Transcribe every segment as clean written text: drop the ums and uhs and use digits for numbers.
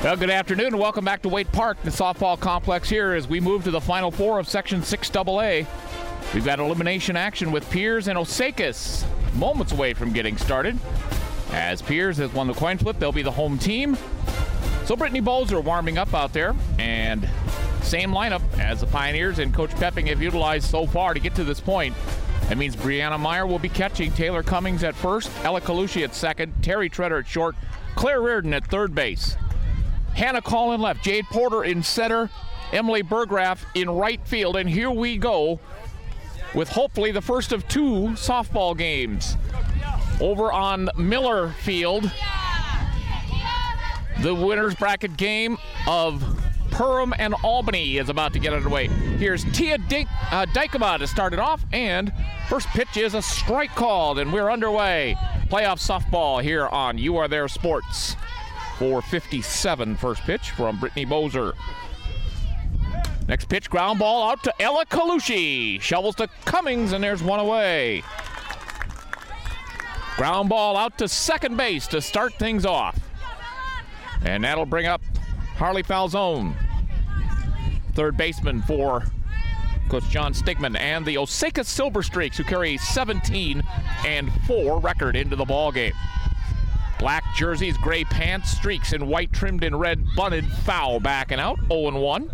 Well, good afternoon and welcome back to Waite Park, the softball complex here as we move to the Final Four of Section 6AA. We've got elimination action with Piers and Osakis moments away from getting started. As Piers has won the coin flip, they'll be the home team. So Brittany Bozer warming up out there, and same lineup as the Pioneers and Coach Pepping have utilized so far to get to this point. That means Brianna Meyer will be catching, Taylor Cummings at first, Ella Colucci at second, Terry Treader at short, Claire Reardon at third base. Hannah Call in left, Jade Porter in center, Emily Bergraff in right field, and here we go with hopefully the first of two softball games. Over on Miller Field, the winner's bracket game of Perham and Albany is about to get underway. Here's Tia Dykema to start it off, and first pitch is a strike called, and we're underway. Playoff softball here on You Are There Sports. 4:57 first pitch from Brittany Bozer. Next pitch, ground ball out to Ella Colucci. Shovels to Cummings, and there's one away. Ground ball out to second base to start things off. And that'll bring up Harley Falzone, third baseman for Coach John Stigman, and the Osaka Silver Streaks, who carry 17-4 record into the ball game. Black jerseys, gray pants, streaks in white trimmed in red, bunted foul backing out, 0-1.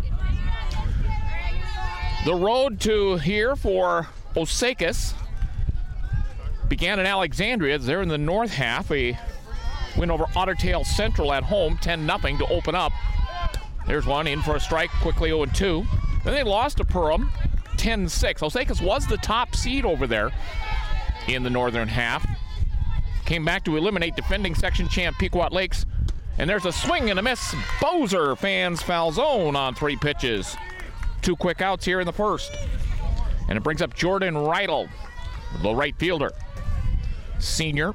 The road to here for Osakis began in Alexandria. They're in the north half. A win over Otter Tail Central at home, 10-0 to open up. There's one in for a strike, quickly 0-2. Then they lost to Perham, 10-6. Osakis was the top seed over there in the northern half. Came back to eliminate defending section champ Pequot Lakes. And there's a swing and a miss. Bozer fans Falzone on three pitches. Two quick outs here in the first. And it brings up Jordan Reidel, the right fielder. Senior.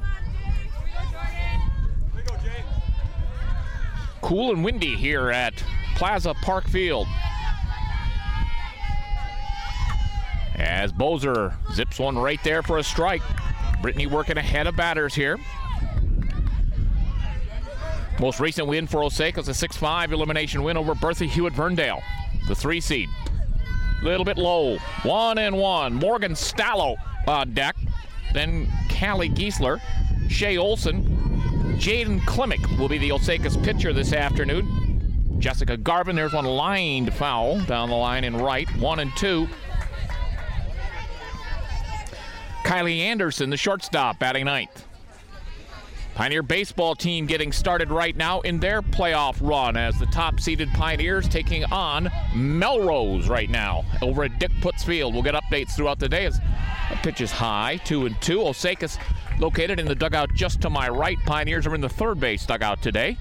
Cool and windy here at Plaza Park Field. As Bozer zips one right there for a strike. Brittany working ahead of batters here. Most recent win for Osaka is a 6-5 elimination win over Bertha Hewitt Verndale, the 3 seed. Little bit low. 1-1. Morgan Stallo on deck. Then Callie Giesler, Shea Olson, Jaden Klimek will be the Osaka's pitcher this afternoon. Jessica Garvin, there's one lined foul down the line in right. 1-2. Kylie Anderson, the shortstop, batting ninth. Pioneer baseball team getting started right now in their playoff run as the top-seeded Pioneers taking on Melrose right now over at Dick Putz Field. We'll get updates throughout the day as the pitch is high, 2-2. Osakis located in the dugout just to my right. Pioneers are in the third base dugout today.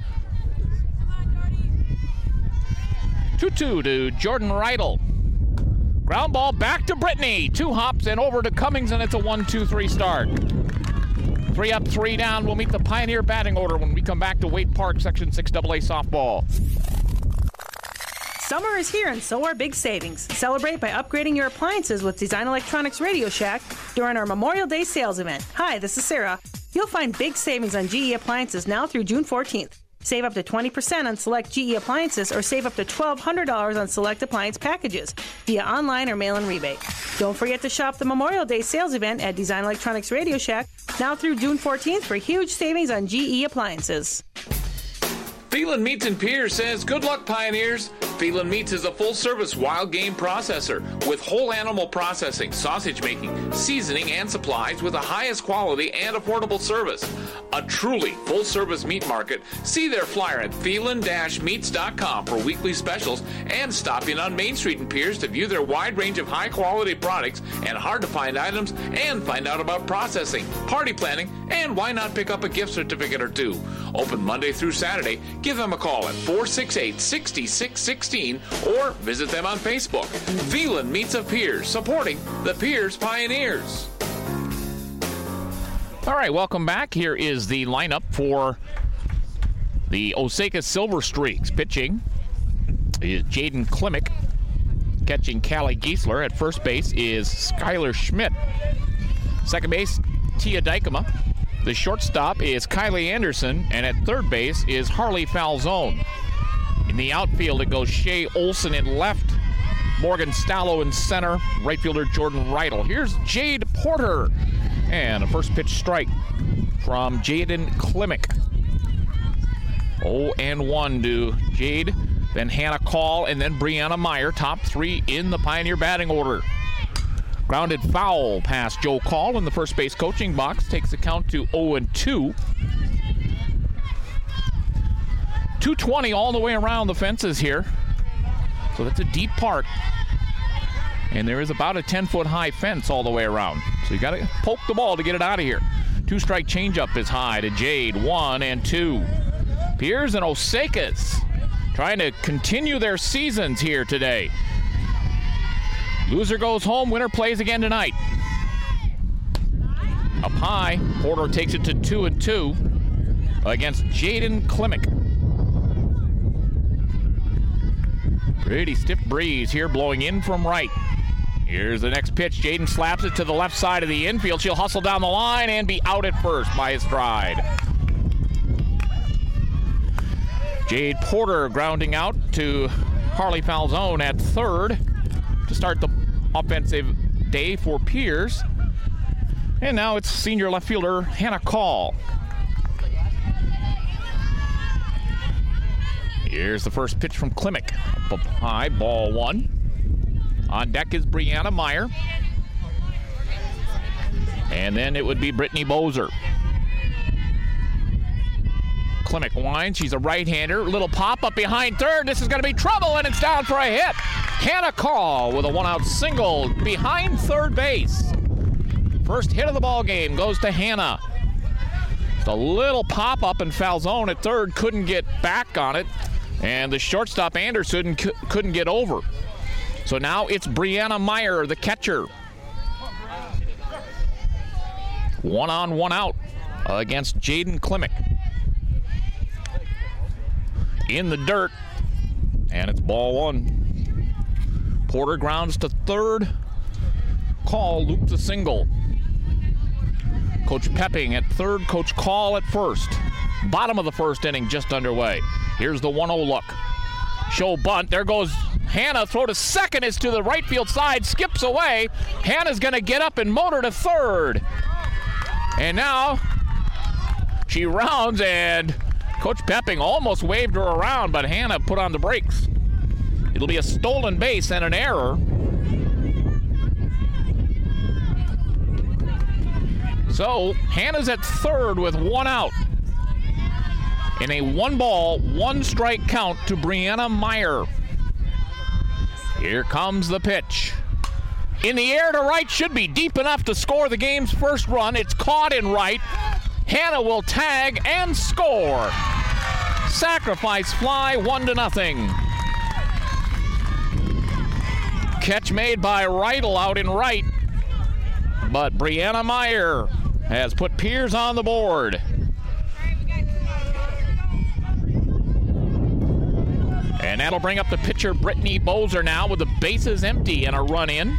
2-2 to Jordan Reidel. Ground ball back to Brittany. 2 hops and over to Cummings, and it's a 1-2-3 start. 3 up, 3 down. We'll meet the Pioneer batting order when we come back to Waite Park, Section 6AA softball. Summer is here, and so are big savings. Celebrate by upgrading your appliances with Design Electronics Radio Shack during our Memorial Day sales event. Hi, this is Sarah. You'll find big savings on GE appliances now through June 14th. Save up to 20% on select GE appliances or save up to $1,200 on select appliance packages via online or mail-in rebate. Don't forget to shop the Memorial Day sales event at Design Electronics Radio Shack now through June 14th for huge savings on GE appliances. Phelan Meats and Piers says, good luck, Pioneers. Phelan Meats is a full-service wild game processor with whole animal processing, sausage making, seasoning, and supplies with the highest quality and affordable service. A truly full-service meat market. See their flyer at phelan-meats.com for weekly specials and stop in on Main Street in Piers to view their wide range of high-quality products and hard-to-find items and find out about processing, party planning, and why not pick up a gift certificate or two. Open Monday through Saturday. Give them a call at 468-6616 or visit them on Facebook. Phelan Meats of Piers, supporting the Piers Pioneers. All right, welcome back. Here is the lineup for the Osaka Silver Streaks. Pitching is Jaden Klimek. Catching Callie Giesler. At first base is Skylar Schmidt. Second base, Tia Dykema. The shortstop is Kylie Anderson, and at third base is Harley Falzone. In the outfield, it goes Shea Olson in left, Morgan Stallo in center, right fielder Jordan Reidel. Here's Jade Porter. And a first pitch strike from Jaden Klimek. 0-1 to Jade, then Hannah Call, and then Brianna Meyer, top three in the Pioneer batting order. Grounded foul past Joe Call in the first base coaching box, takes the count to 0-2. 220 all the way around the fences here. So that's a deep park. And there is about a 10-foot high fence all the way around. So you got to poke the ball to get it out of here. Two-strike changeup is high to Jade, 1-2. Piers and Osakis trying to continue their seasons here today. Loser goes home, winner plays again tonight. Up high, Porter takes it to 2-2 against Jaden Klimek. Pretty stiff breeze here blowing in from right. Here's the next pitch. Jaden slaps it to the left side of the infield. She'll hustle down the line and be out at first by a stride. Jade Porter grounding out to Harley Falzone at third to start the offensive day for Piers. And now it's senior left fielder Hannah Call. Here's the first pitch from Klimek. Up high, ball one. On deck is Brianna Meyer. And then it would be Brittany Bozer. Klimek winds. She's a right-hander. Little pop-up behind third. This is going to be trouble, and it's down for a hit. Hannah Call with a one-out single behind third base. First hit of the ball game goes to Hannah. Just a little pop-up, and Falzone at third couldn't get back on it. And the shortstop Anderson couldn't get over. So now it's Brianna Meyer, the catcher. 1 on, 1 out against Jaden Klimek. In the dirt, and it's ball one. Porter grounds to third. Call loops a single. Coach Pepping at third, Coach Call at first. Bottom of the first inning just underway. Here's the 1-0 look. Show bunt. There goes Hannah. Throw to second is to the right field side. Skips away. Hannah's going to get up and motor to third. And now she rounds, and Coach Pepping almost waved her around, but Hannah put on the brakes. It'll be a stolen base and an error. So Hannah's at third with 1 out. In a 1-ball, 1-strike count to Brianna Meyer. Here comes the pitch. In the air to right, should be deep enough to score the game's first run. It's caught in right. Hannah will tag and score. Sacrifice fly, 1-0. Catch made by Reidel out in right. But Brianna Meyer has put Piers on the board. And that'll bring up the pitcher, Brittany Bozer, now with the bases empty and a run in.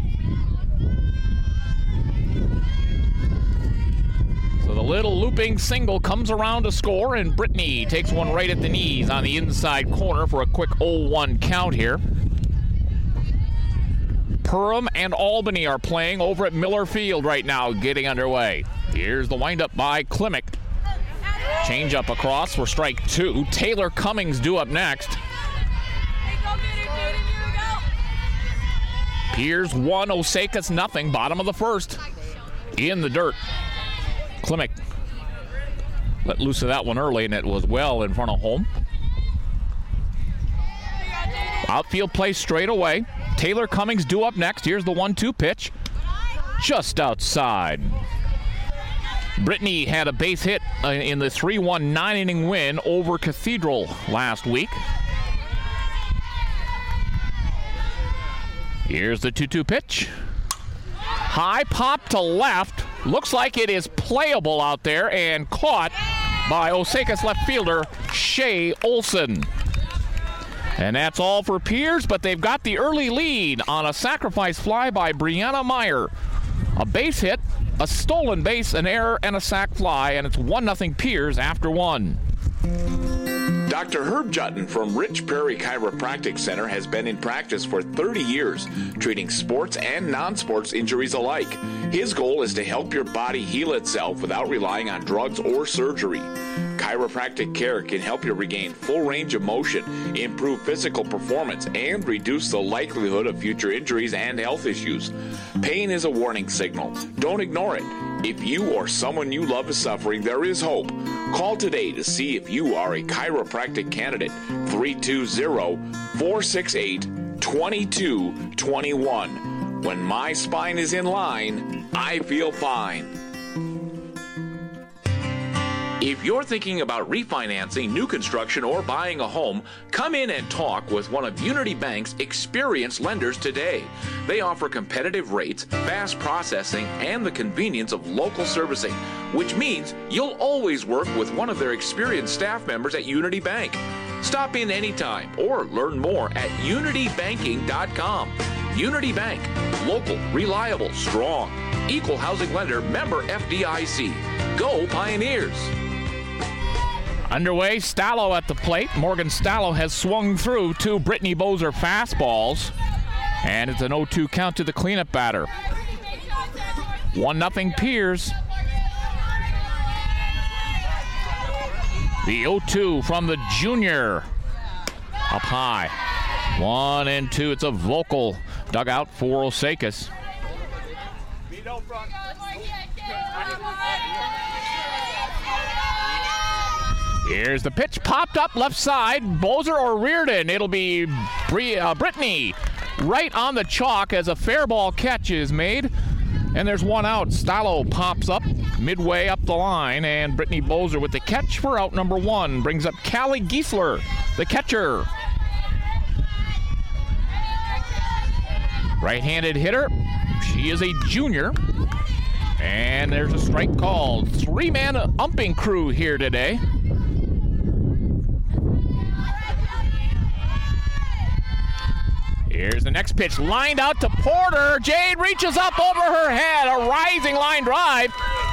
So the little looping single comes around to score, and Brittany takes one right at the knees on the inside corner for a quick 0-1 count here. Perham and Albany are playing over at Miller Field right now, getting underway. Here's the windup by Klimek. Change up across for strike 2. Taylor Cummings due up next. Piers 1, Osakis nothing. Bottom of the first. In the dirt. Klimek let loose of that one early, and it was well in front of home. Outfield play straight away. Taylor Cummings due up next. Here's the 1-2 pitch. Just outside. Brittany had a base hit in the 3-1 9-inning win over Cathedral last week. Here's the 2-2 pitch. High pop to left. Looks like it is playable out there and caught by Osakis left fielder Shea Olson. And that's all for Piers, but they've got the early lead on a sacrifice fly by Brianna Meyer. A base hit, a stolen base, an error, and a sac fly, and it's 1-0 Piers after 1. Dr. Herb Jutton from Rich Prairie Chiropractic Center has been in practice for 30 years, treating sports and non-sports injuries alike. His goal is to help your body heal itself without relying on drugs or surgery. Chiropractic care can help you regain full range of motion, improve physical performance, and reduce the likelihood of future injuries and health issues. Pain is a warning signal. Don't ignore it. If you or someone you love is suffering, there is hope. Call today to see if you are a chiropractic candidate. 320-468-2221. When my spine is in line, I feel fine. If you're thinking about refinancing, new construction, or buying a home, come in and talk with one of Unity Bank's experienced lenders today. They offer competitive rates, fast processing, and the convenience of local servicing, which means you'll always work with one of their experienced staff members at Unity Bank. Stop in anytime or learn more at unitybanking.com. Unity Bank, local, reliable, strong. Equal housing lender, member FDIC. Go Pioneers! Underway, Stallo at the plate. Morgan Stallo has swung through two Brittany Boser fastballs, and it's an 0-2 count to the cleanup batter. 1-0 Piers. The 0-2 from the junior. Up high. 1-2. It's a vocal dugout for Osakis. Here's the pitch, popped up left side. Boser or Reardon. It'll be Brittany right on the chalk as a fair ball catch is made. And there's one out. Stallo pops up midway up the line, and Brittany Boser with the catch for out number one. Brings up Callie Giesler, the catcher. Right-handed hitter. She is a junior. And there's a strike called. Three-man umping crew here today. Here's the next pitch, lined out to Porter. Jade reaches up over her head, a rising line drive.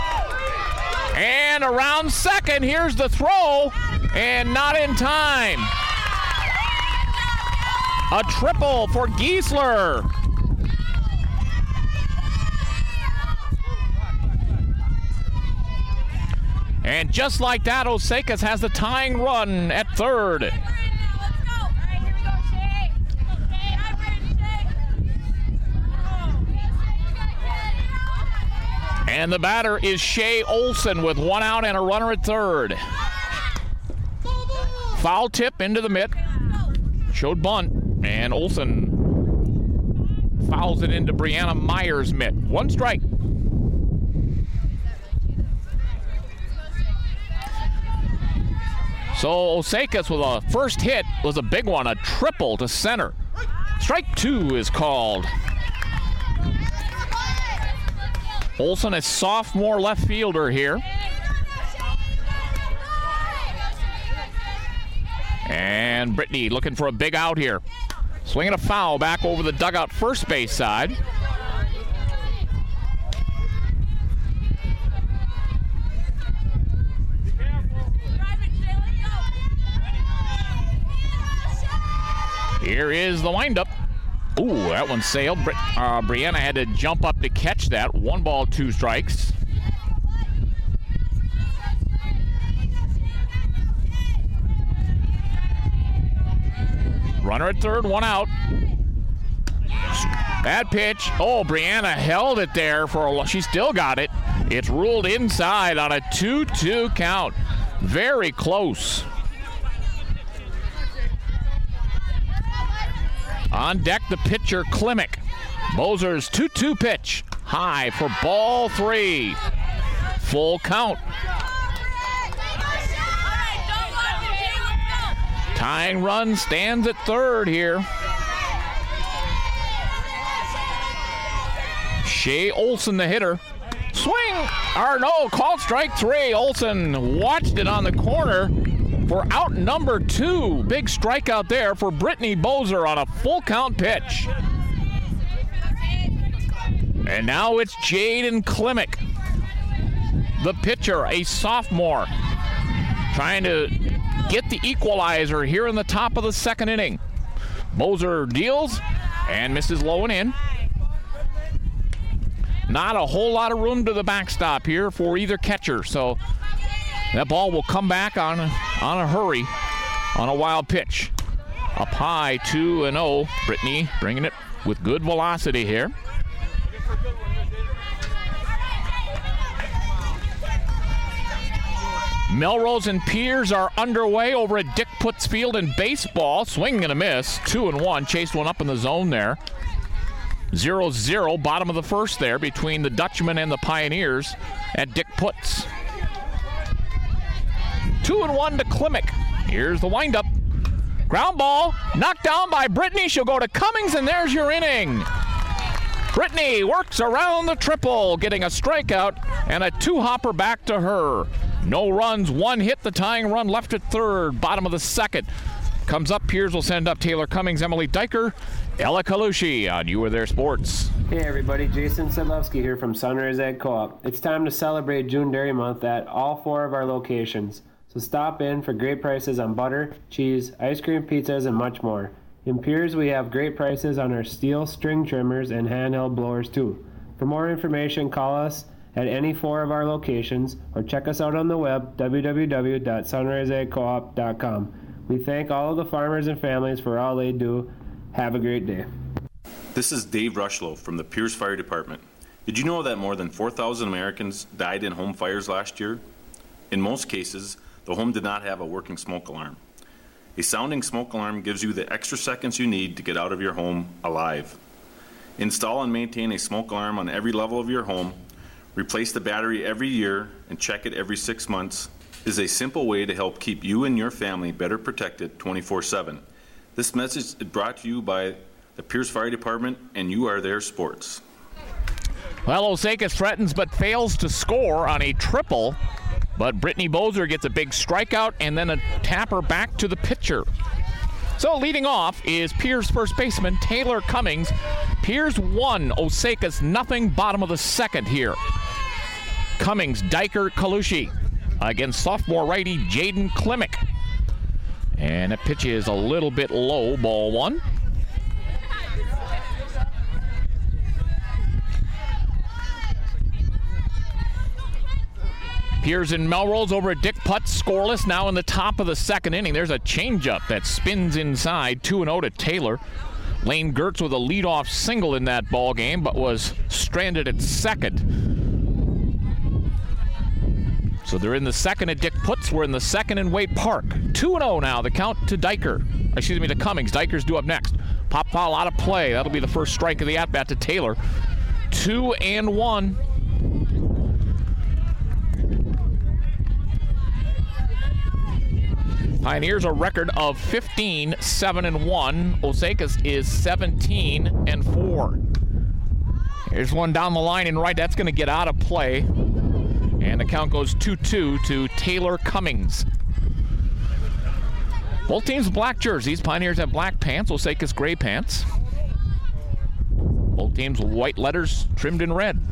And around second, here's the throw, and not in time. A triple for Giesler. And just like that, Osakis has the tying run at third. And the batter is Shea Olson with one out and a runner at third. Foul tip into the mitt. Showed bunt, and Olson fouls it into Brianna Myers' mitt. One strike. So Osakis with a first hit was a big one, a triple to center. Strike two is called. Olson, a sophomore left fielder here. And Brittany looking for a big out here. Swinging a foul back over the dugout first base side. Here is the windup. Ooh, that one sailed. Brianna had to jump up to catch that. 1 ball, 2 strikes. Runner at third, 1 out. Bad pitch. Oh, Brianna held it there for a. She still got it. It's ruled inside on a 2-2 count. Very close. On deck, the pitcher, Klimek. Boser's 2-2 pitch. High for ball 3. Full count. Tying run stands at third here. Shea Olson, the hitter. Swing! Or no, called strike 3. Olson watched it on the corner for out number 2. Big strikeout there for Brittany Boser on a full count pitch. And now it's Jaden Klimek, the pitcher, a sophomore, trying to get the equalizer here in the top of the second inning. Moser deals and misses low and in. Not a whole lot of room to the backstop here for either catcher, so that ball will come back on a hurry on a wild pitch. Up high, 2-0. Brittany bringing it with good velocity here. Melrose and Piers are underway over at Dick Putz Field in baseball. Swing and a miss. 2-1. Chased one up in the zone there. 0-0. Bottom of the first there between the Dutchman and the Pioneers at Dick Putz. 2-1 to Klimek. Here's the windup. Ground ball. Knocked down by Brittany. She'll go to Cummings, and there's your inning. Brittany works around the triple, getting a strikeout and a two-hopper back to her. No runs, one hit, the tying run left at third, bottom of the second. Comes up, Piers will send up Taylor Cummings, Emily Diker, Ella Kalushi on You Are There Sports. Hey everybody, Jason Sedlowski here from Sunrise Ag Co-op. It's time to celebrate June Dairy Month at all 4 of our locations. So stop in for great prices on butter, cheese, ice cream, pizzas, and much more. In Piers, we have great prices on our steel string trimmers and handheld blowers too. For more information, call us at any 4 of our locations or check us out on the web, www.sunriseagcoop.com. We thank all of the farmers and families for all they do. Have a great day. This is Dave Rushlow from the Piers Fire Department. Did you know that more than 4,000 Americans died in home fires last year? In most cases, the home did not have a working smoke alarm. A sounding smoke alarm gives you the extra seconds you need to get out of your home alive. Install and maintain a smoke alarm on every level of your home. Replace the battery every year and check it every 6 months is a simple way to help keep you and your family better protected 24/7. This message is brought to you by the Piers Fire Department and You Are There Sports. Well, Osakis threatens but fails to score on a triple, but Brittany Moser gets a big strikeout and then a tapper back to the pitcher. So leading off is Piers first baseman Taylor Cummings. Piers 1, Osakis nothing, bottom of the second here. Cummings, Diker, Kalushi against sophomore righty Jaden Klimek. And the pitch is a little bit low, ball 1. Piers and Melrose over at Dick Putz, scoreless now in the top of the second inning. There's a changeup that spins inside, 2-0 to Taylor. Lane Gertz with a leadoff single in that ball game, but was stranded at second. So they're in the second at Dick Putz. We're in the second in Wade Park. 2-0 now, the count to to Cummings. Diker's due up next. Pop foul out of play. That'll be the first strike of the at-bat to Taylor. 2-1. Pioneers a record of 15-7-1. Osakis is 17-4. Here's one down the line and right. That's going to get out of play. And the count goes 2-2 to Taylor Cummings. Both teams black jerseys. Pioneers have black pants. Osakis gray pants. Both teams white letters trimmed in red.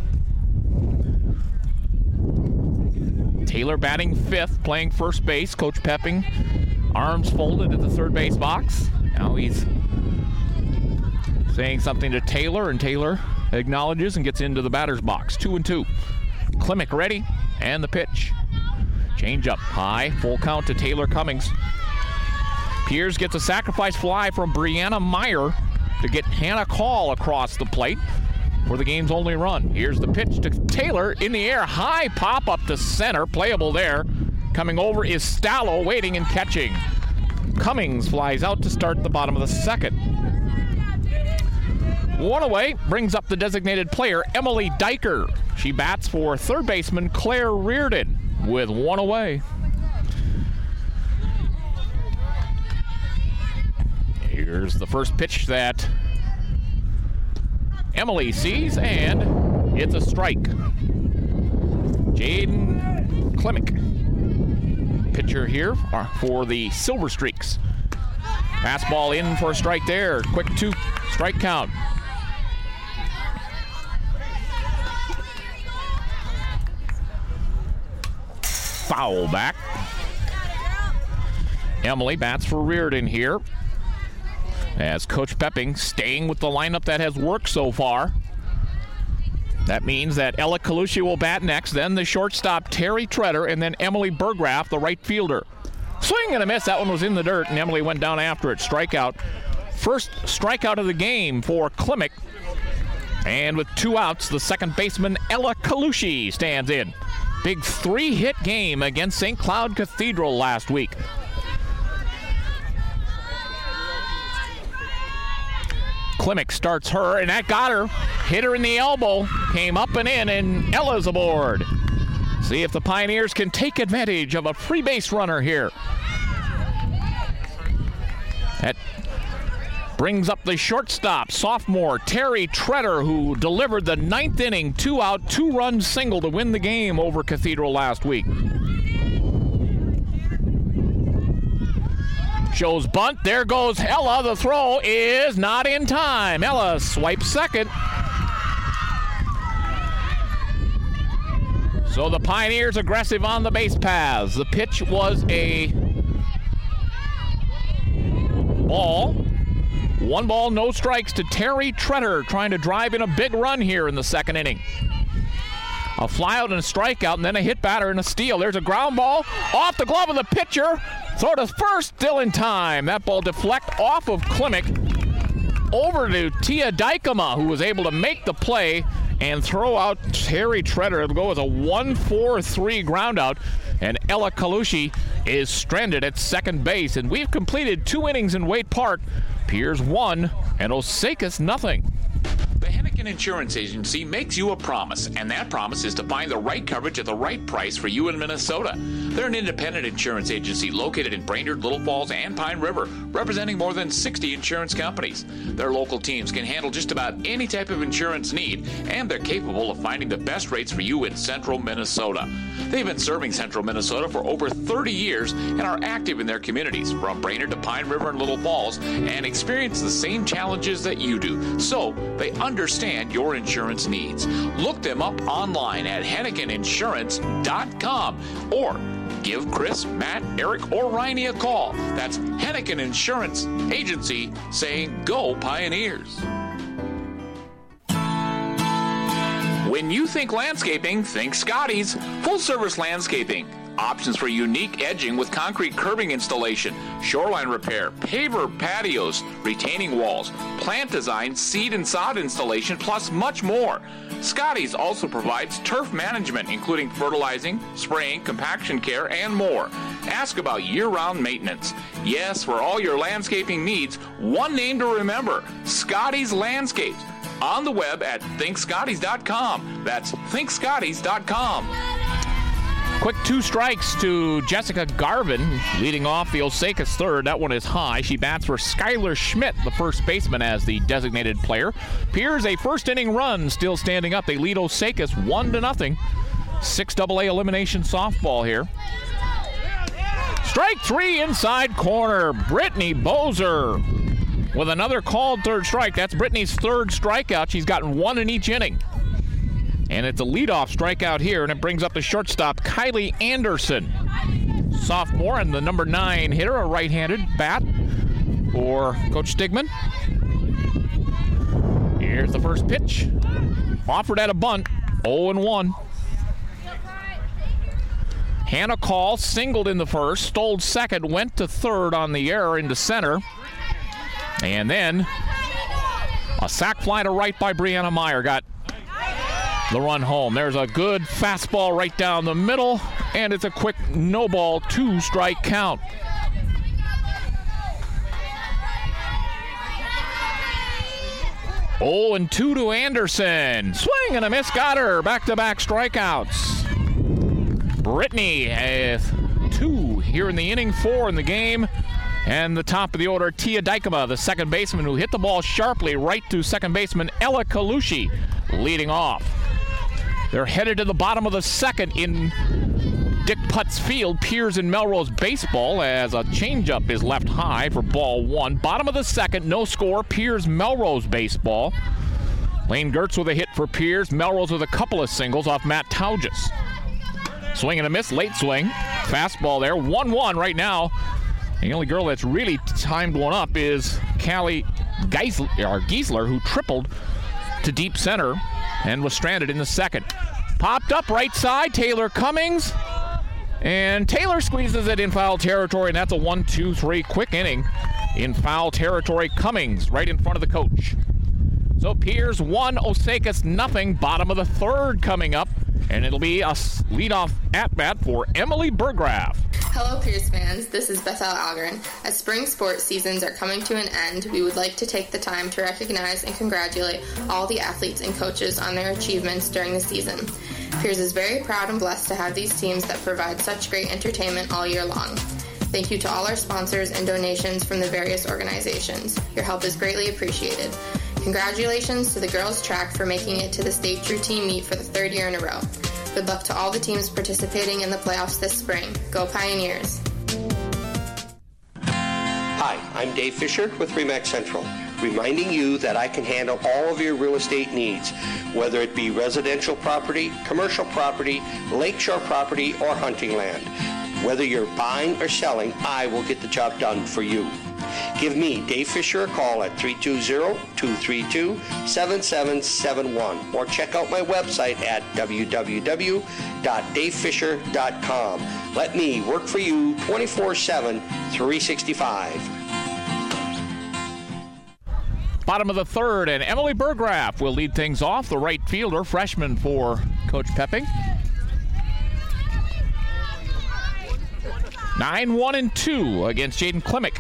Taylor batting fifth, playing first base. Coach Pepping, arms folded at the third base box. Now he's saying something to Taylor, and Taylor acknowledges and gets into the batter's box. 2-2. Klimek ready, and the pitch. Change up high, full count to Taylor Cummings. Piers gets a sacrifice fly from Brianna Meyer to get Hannah Call across the plate for the game's only run. Here's the pitch to Taylor in the air. High pop up to center. Playable there. Coming over is Stallo, waiting and catching. Cummings flies out to start the bottom of the second. One away brings up the designated player, Emily Diker. She bats for third baseman Claire Reardon with one away. Here's the first pitch that Emily sees, and it's a strike. Jaden Klimek, pitcher here for the Silver Streaks. Fastball in for a strike there. Quick 2-strike count. Foul back. Emily bats for Reardon here, as Coach Pepping staying with the lineup that has worked so far. That means that Ella Colucci will bat next, then the shortstop Terry Treader, and then Emily Burgraff, the right fielder. Swing and a miss. That one was in the dirt, and Emily went down after it. Strikeout. First strikeout of the game for Klimek. And with 2 outs, the second baseman Ella Colucci stands in. Big 3-hit game against St. Cloud Cathedral last week. Klimek starts her, and that got her. Hit her in the elbow, came up and in, and Ella's aboard. See if the Pioneers can take advantage of a free base runner here. That brings up the shortstop, sophomore Terry Treader, who delivered the 9th inning, 2-out, 2-run single to win the game over Cathedral last week. Shows bunt. There goes Ella. The throw is not in time. Ella swipes second. So the Pioneers aggressive on the base paths. The pitch was a ball. 1 ball, no strikes to Terry Treader, trying to drive in a big run here in the second inning. A flyout and a strikeout, and then a hit batter and a steal. There's a ground ball off the glove of the pitcher. Throw to first, still in time. That ball deflect off of Klimek over to Tia Dykema, who was able to make the play and throw out Terry Treader. It'll go as a 1-4-3 ground out, and Ella Colucci is stranded at second base. And we've completed 2 innings in Waite Park. Piers 1 and Osakis nothing. The Hennigan Insurance Agency makes you a promise, and that promise is to find the right coverage at the right price for you in Minnesota. They're an independent insurance agency located in Brainerd, Little Falls, and Pine River, representing more than 60 insurance companies. Their local teams can handle just about any type of insurance need, and they're capable of finding the best rates for you in central Minnesota. They've been serving central Minnesota for over 30 years and are active in their communities, from Brainerd to Pine River and Little Falls, and experience the same challenges that you do. So they understand your insurance needs. Look them up online at HenniganInsurance.com or give Chris, Matt, Eric, or Riney a call. That's Hennigan Insurance Agency, saying go Pioneers. When you think landscaping, think Scotty's. Full-service landscaping. Options for unique edging with concrete curbing installation, shoreline repair, paver patios, retaining walls, plant design, seed and sod installation, plus much more. Scotty's also provides turf management, including fertilizing, spraying, compaction care, and more. Ask about year-round maintenance. Yes, for all your landscaping needs, one name to remember, Scotty's Landscapes. On the web at ThinkScotties.com. That's ThinkScotties.com. Quick 2 strikes to Jessica Garvin, leading off the Osakis third. That one is high. She bats for Skylar Schmidt, the first baseman, as the designated player. Piers, a first inning run, still standing up. They lead Osakis 1-0. 6AA elimination softball here. Strike 3 inside corner. Brittany Bozer with another called third strike. That's Brittany's third strikeout. She's gotten 1 in each inning. And it's a leadoff strikeout here, and it brings up the shortstop, Kylie Anderson. Sophomore and the number 9 hitter, a right-handed bat for Coach Stigman. Here's the first pitch. Offered at a bunt, 0-1. Hannah Call singled in the first, stole second, went to third on the error into center. And then a sac fly to right by Brianna Meyer got the run home. There's a good fastball right down the middle, and it's a quick no ball, 2-strike count. Oh, and 2 to Anderson. Swing and a miss, got her. Back-to-back strikeouts. Brittany has 2 here in the inning, 4 in the game. And the top of the order, Tia Dykema, the second baseman, who hit the ball sharply right to second baseman Ella Colucci, leading off. They're headed to the bottom of the second in Dick Putz Field, Piers and Melrose baseball, as a changeup is left high for ball 1. Bottom of the second, no score, Piers Melrose baseball. Lane Gertz with a hit for Piers, Melrose with a couple of singles off Matt Taugis. Swing and a miss, late swing. Fastball there, 1-1 right now. The only girl that's really timed one up is Callie Giesler, who tripled to deep center and was stranded in the second. Popped up right side, Taylor Cummings. And Taylor squeezes it in foul territory, and that's a 1-2-3 quick inning in foul territory. Cummings right in front of the coach. So Piers 1, Osakis nothing. Bottom of the third coming up, and it'll be a leadoff at-bat for Emily Burgraff. Hello, Piers fans. This is Bethel Algren. As spring sports seasons are coming to an end, we would like to take the time to recognize and congratulate all the athletes and coaches on their achievements during the season. Piers is very proud and blessed to have these teams that provide such great entertainment all year long. Thank you to all our sponsors and donations from the various organizations. Your help is greatly appreciated. Congratulations to the girls track for making it to the state true team meet for the third year in a row. Good luck to all the teams participating in the playoffs this spring. Go Pioneers! Hi, I'm Dave Fisher with RE/MAX Central, reminding you that I can handle all of your real estate needs, whether it be residential property, commercial property, lakeshore property, or hunting land. Whether you're buying or selling, I will get the job done for you. Give me, Dave Fisher, a call at 320-232-7771 or check out my website at www.davefisher.com. Let me work for you 24/7, 365. Bottom of the third, and Emily Burgraff will lead things off, the right fielder, freshman for Coach Pepping. 9-1-2 against Jaden Klimek.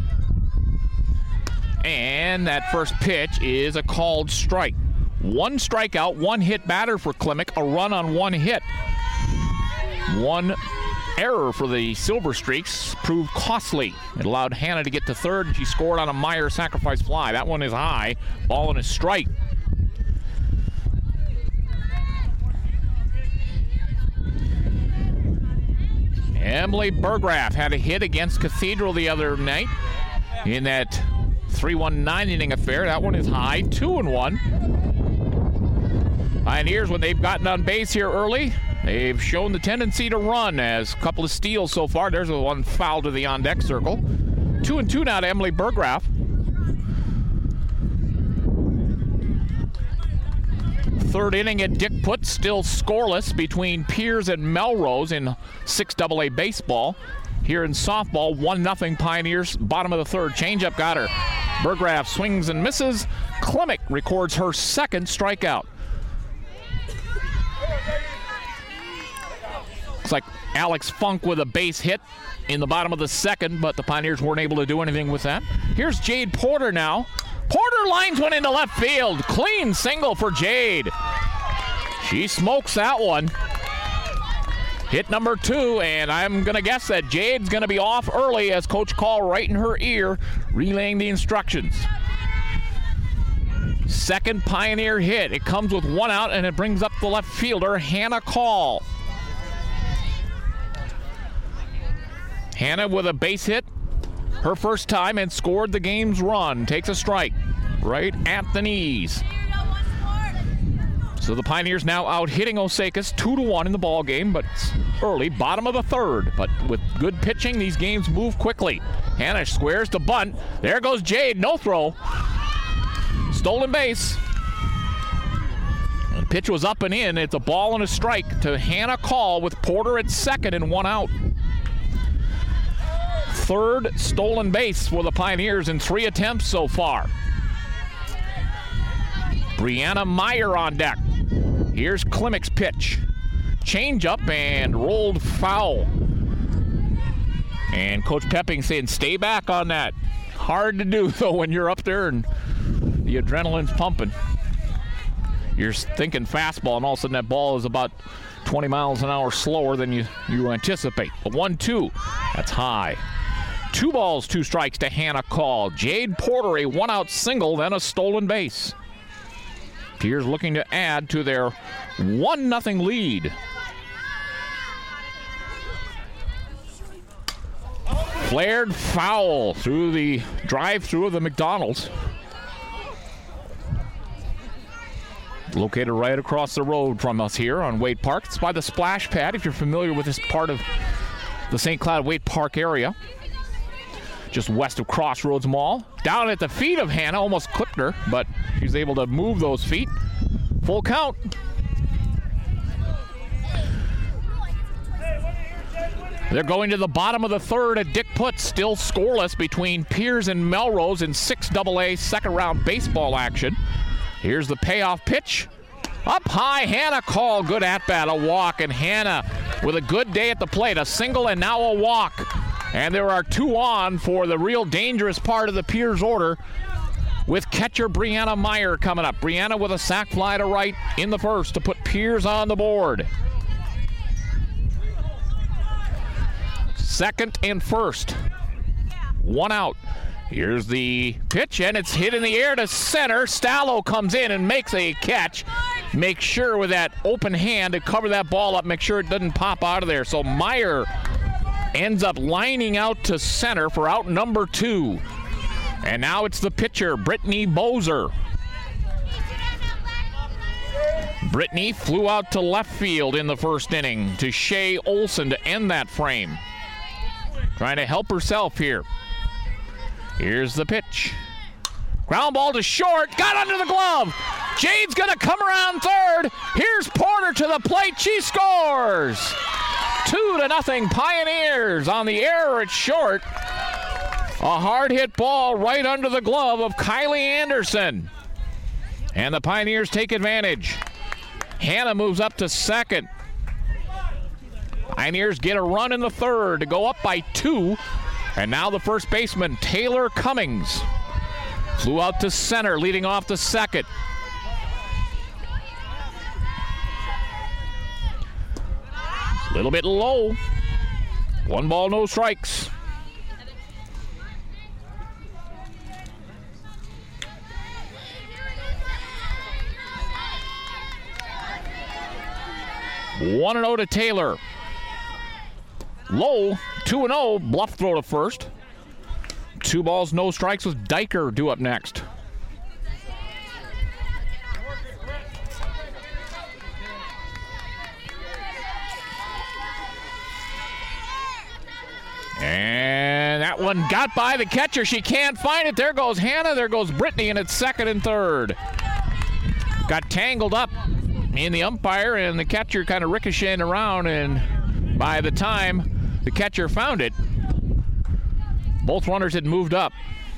And that first pitch is a called strike. One strikeout, one hit batter for Klimek, a run on one hit. One error for the Silver Streaks proved costly. It allowed Hannah to get to third, and she scored on a Meyer sacrifice fly. That one is high, ball and a strike. Emily Burgraff had a hit against Cathedral the other night in that 3-1-9 inning affair. That one is high, 2-1. Pioneers, when they've gotten on base here early, they've shown the tendency to run, as a couple of steals so far. There's the one foul to the on-deck circle. 2-2 now to Emily Burgraff. Third inning at Dick Put, still scoreless between Piers and Melrose in 6AA baseball. Here in softball, 1-0 Pioneers, bottom of the third. Changeup got her. Burgraff swings and misses. Klimek records her second strikeout. Looks like Alex Funk with a base hit in the bottom of the second, but the Pioneers weren't able to do anything with that. Here's Jade Porter now. Porter lines one into left field. Clean single for Jade. She smokes that one. Hit number 2, and I'm going to guess that Jade's going to be off early as Coach Call right in her ear, relaying the instructions. Second Pioneer hit. It comes with one out, and it brings up the left fielder, Hannah Call. Hannah with a base hit, her first time, and scored the game's run. Takes a strike right at the knees. So the Pioneers now out hitting Osakis 2-1 in the ball game, but it's early, bottom of the third. But with good pitching, these games move quickly. Hannah squares to bunt. There goes Jade, no throw. Stolen base. The pitch was up and in. It's a ball and a strike to Hannah Call with Porter at second and one out. Third stolen base for the Pioneers in 3 attempts so far. Brianna Meyer on deck. Here's Klimek's pitch. Change up and rolled foul. And Coach Pepping saying, stay back on that. Hard to do, though, when you're up there and the adrenaline's pumping. You're thinking fastball, and all of a sudden that ball is about 20 miles an hour slower than you anticipate. But 1-2, that's high. 2 balls, 2 strikes to Hannah Call. Jade Porter, a one-out single, then a stolen base. Piers looking to add to their 1-0 lead. Flared foul through the drive-through of the McDonald's. Located right across the road from us here on Waite Park. It's by the splash pad, if you're familiar with this part of the St. Cloud Waite Park area. just west of Crossroads Mall. Down at the feet of Hannah, almost clipped her, but she's able to move those feet. Full count. They're going to the bottom of the third at Dick Putz, still scoreless between Piers and Melrose in 6AA second-round baseball action. Here's the payoff pitch. Up high, Hannah call, good at-bat, a walk, and Hannah with a good day at the plate, a single and now a walk. And there are 2 on for the real dangerous part of the Piers order with catcher Brianna Meyer coming up. Brianna with a sac fly to right in the first to put Piers on the board. Second and first. 1 out. Here's the pitch, and it's hit in the air to center. Stallo comes in and makes a catch. Make sure with that open hand to cover that ball up, make sure it doesn't pop out of there. So Meyer ends up lining out to center for out number 2. And now it's the pitcher, Brittany Bozer. Brittany flew out to left field in the first inning to Shea Olson to end that frame. Trying to help herself here. Here's the pitch. Ground ball to short. Got under the glove. Jade's going to come around third. Here's Porter to the plate. She scores. 2-0 Pioneers on the error at short. A hard hit ball right under the glove of Kylie Anderson. And the Pioneers take advantage. Hannah moves up to second. Pioneers get a run in the third to go up by 2. And now the first baseman, Taylor Cummings, flew out to center, leading off the second. A little bit low. 1 ball, no strikes. One 1-0 to Taylor. Low, 2-0, bluff throw to first. 2 balls, no strikes with Diker due up next. And that one got by the catcher. She can't find it. There goes Hannah. There goes Brittany, and it's second and third. Got tangled up in the umpire, and the catcher kind of ricocheting around, and by the time the catcher found it, both runners had moved up.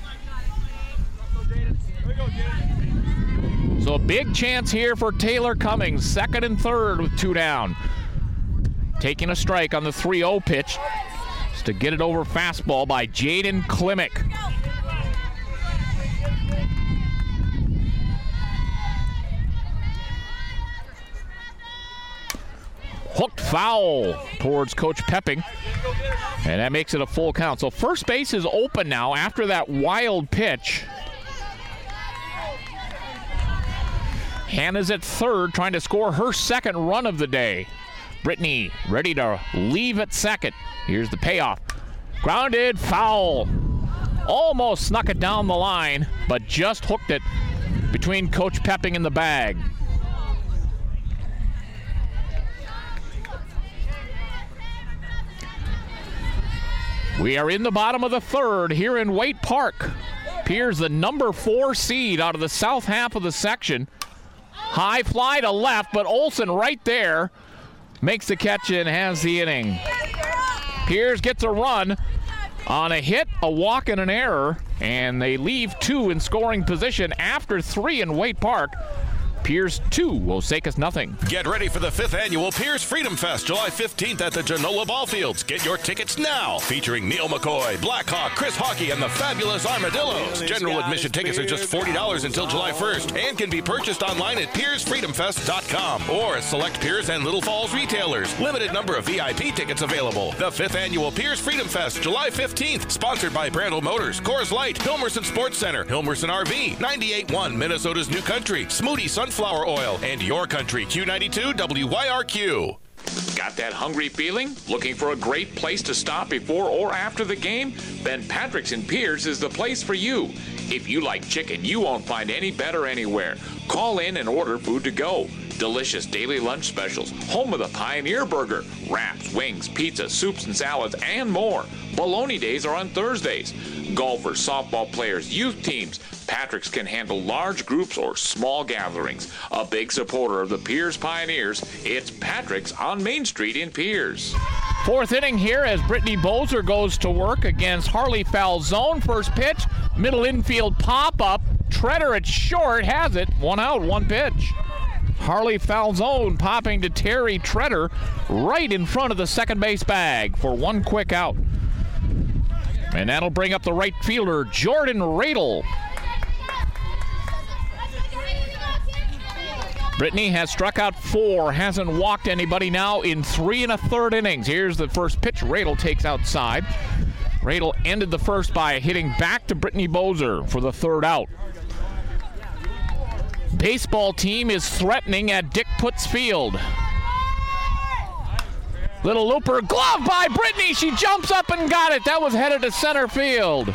So a big chance here for Taylor Cummings, second and third with 2 down. Taking a strike on the 3-0 pitch to get it over fastball by Jaden Klimek. Hooked foul towards Coach Pepping, and that makes it a full count. So first base is open now after that wild pitch. Hannah's at third, trying to score her second run of the day. Brittany ready to leave at second. Here's the payoff. Grounded, foul. Almost snuck it down the line, but just hooked it between Coach Pepping and the bag. We are in the bottom of the third here in Waite Park. Piers, the number 4 seed out of the south half of the section. High fly to left, but Olson right there makes the catch and has the inning. Piers gets a run on a hit, a walk, and an error, and they leave 2 in scoring position after 3 in Waite Park. Piers 2, Osakis nothing. Get ready for the 5th annual Piers Freedom Fest, July 15th at the Genoa Ballfields. Get your tickets now. Featuring Neil McCoy, Blackhawk, Chris Hockey, and the Fabulous Armadillos. General admission tickets are just $40 until July 1st and can be purchased online at PiersFreedomFest.com or at select Piers and Little Falls retailers. Limited number of VIP tickets available. The 5th annual Piers Freedom Fest, July 15th. Sponsored by Brandel Motors, Coors Light, Hilmerson Sports Center, Hilmerson RV, 98.1 Minnesota's New Country, Smoothie Sunflower Oil, and Your Country Q92 WYRQ. Got that hungry feeling? Looking for a great place to stop before or after the game? Ben Patrick's in Piers is the place for you. If you like chicken, you won't find any better anywhere. Call in and order food to go. Delicious daily lunch specials, home of the Pioneer Burger, wraps, wings, pizza, soups and salads, and more. Bologna days are on Thursdays. Golfers, softball players, youth teams, Patrick's can handle large groups or small gatherings. A big supporter of the Piers Pioneers, it's Patrick's on Main Street in Piers. Fourth inning here as Brittany Bozer goes to work against Harley Falzone. First pitch, middle infield pop-up. Treader at short has it. 1 out, 1 pitch. Harley Falzone popping to Terry Treader right in front of the second base bag for 1 quick out. And that'll bring up the right fielder, Jordan Radel. Brittany has struck out 4, hasn't walked anybody now in 3 1/3 innings. Here's the first pitch. Radel takes outside. Radel ended the first by hitting back to Brittany Bozer for the 3rd out. Baseball team is threatening at Dick Putz Field. Little looper, glove by Brittany. She jumps up and got it. That was headed to center field.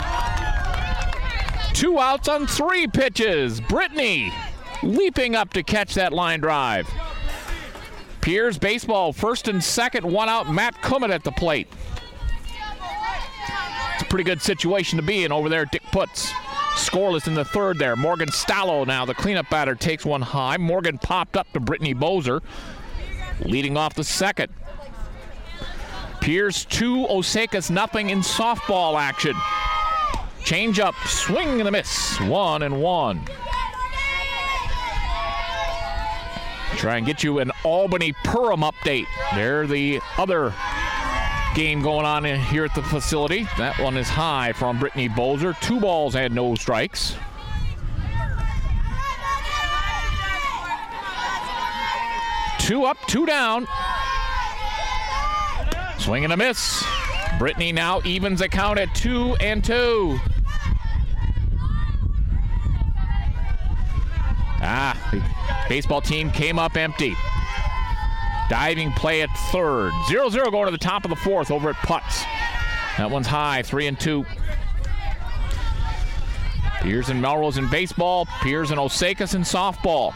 2 outs on 3 pitches. Brittany leaping up to catch that line drive. Piers baseball, 1st and 2nd, 1 out. Matt Kummet at the plate. It's a pretty good situation to be in over there at Dick Putz. Scoreless in the 3rd there. Morgan Stallo now, the cleanup batter, takes one high. Morgan popped up to Brittany Bozer, leading off the 2nd. Piers 2, Osakis nothing in softball action. Change up, swing and a miss. 1-1. Try and get you an Albany-Perham update. They're the other game going on here at the facility. That one is high from Brittany Bozer. 2 balls and no strikes. Two up, 2 down. Swing and a miss. Brittany now evens the count at 2-2. The baseball team came up empty. Diving play at 3rd. 0-0 going to the top of the 4th over at Putz. That one's high, 3-2. Piers and Melrose in baseball. Piers and Osakis in softball.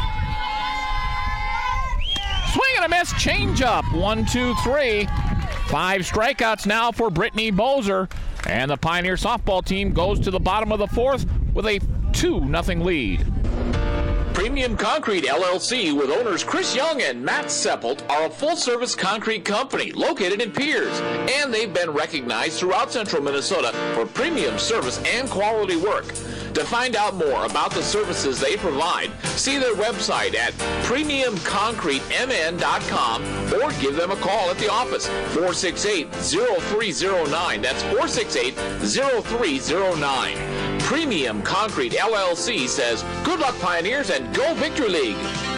Swing and a miss, change up. 1-2-3. 5 strikeouts now for Brittany Bozer. And the Pioneer softball team goes to the bottom of the 4th with a 2-0 lead. Premium Concrete LLC with owners Chris Young and Matt Seppelt are a full-service concrete company located in Piers, and they've been recognized throughout central Minnesota for premium service and quality work. To find out more about the services they provide, see their website at premiumconcretemn.com or give them a call at the office, 468-0309. That's 468-0309. Premium Concrete LLC says, good luck, Pioneers, and go Victory League.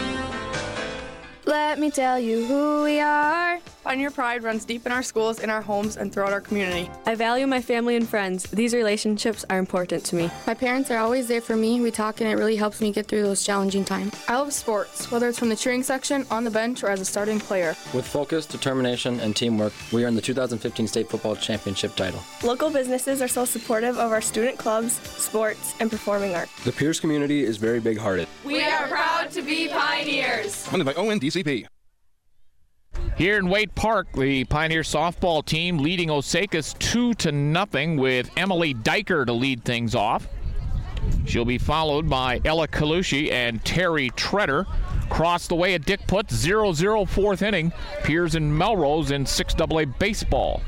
Let me tell you who we are. Pioneer pride runs deep in our schools, in our homes, and throughout our community. I value my family and friends. These relationships are important to me. My parents are always there for me. We talk, and it really helps me get through those challenging times. I love sports, whether it's from the cheering section, on the bench, or as a starting player. With focus, determination, and teamwork, we earned the 2015 State Football Championship title. Local businesses are so supportive of our student clubs, sports, and performing arts. The Piers community is very big-hearted. We are proud to be Pioneers. Funded by ONDCP. Here in Waite Park, the Pioneer softball team leading Osakis 2-0 with Emily Diker to lead things off. She'll be followed by Ella Kalushi and Terry Treader. Cross the way at Dick Putz, 0-0 4th inning. Piers and Melrose in 6AA baseball.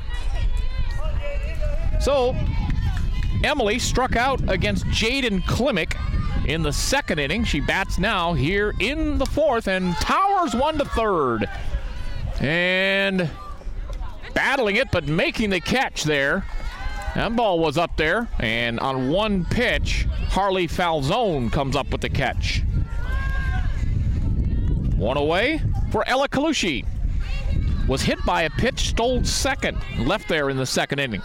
So, Emily struck out against Jaden Klimek in the 2nd inning. She bats now here in the 4th and towers 1 to 3rd. And battling it, but making the catch there. That ball was up there, and on 1 pitch, Harley Falzone comes up with the catch. 1 away for Ella Kalushi. Was hit by a pitch, stole 2nd, left there in the 2nd inning.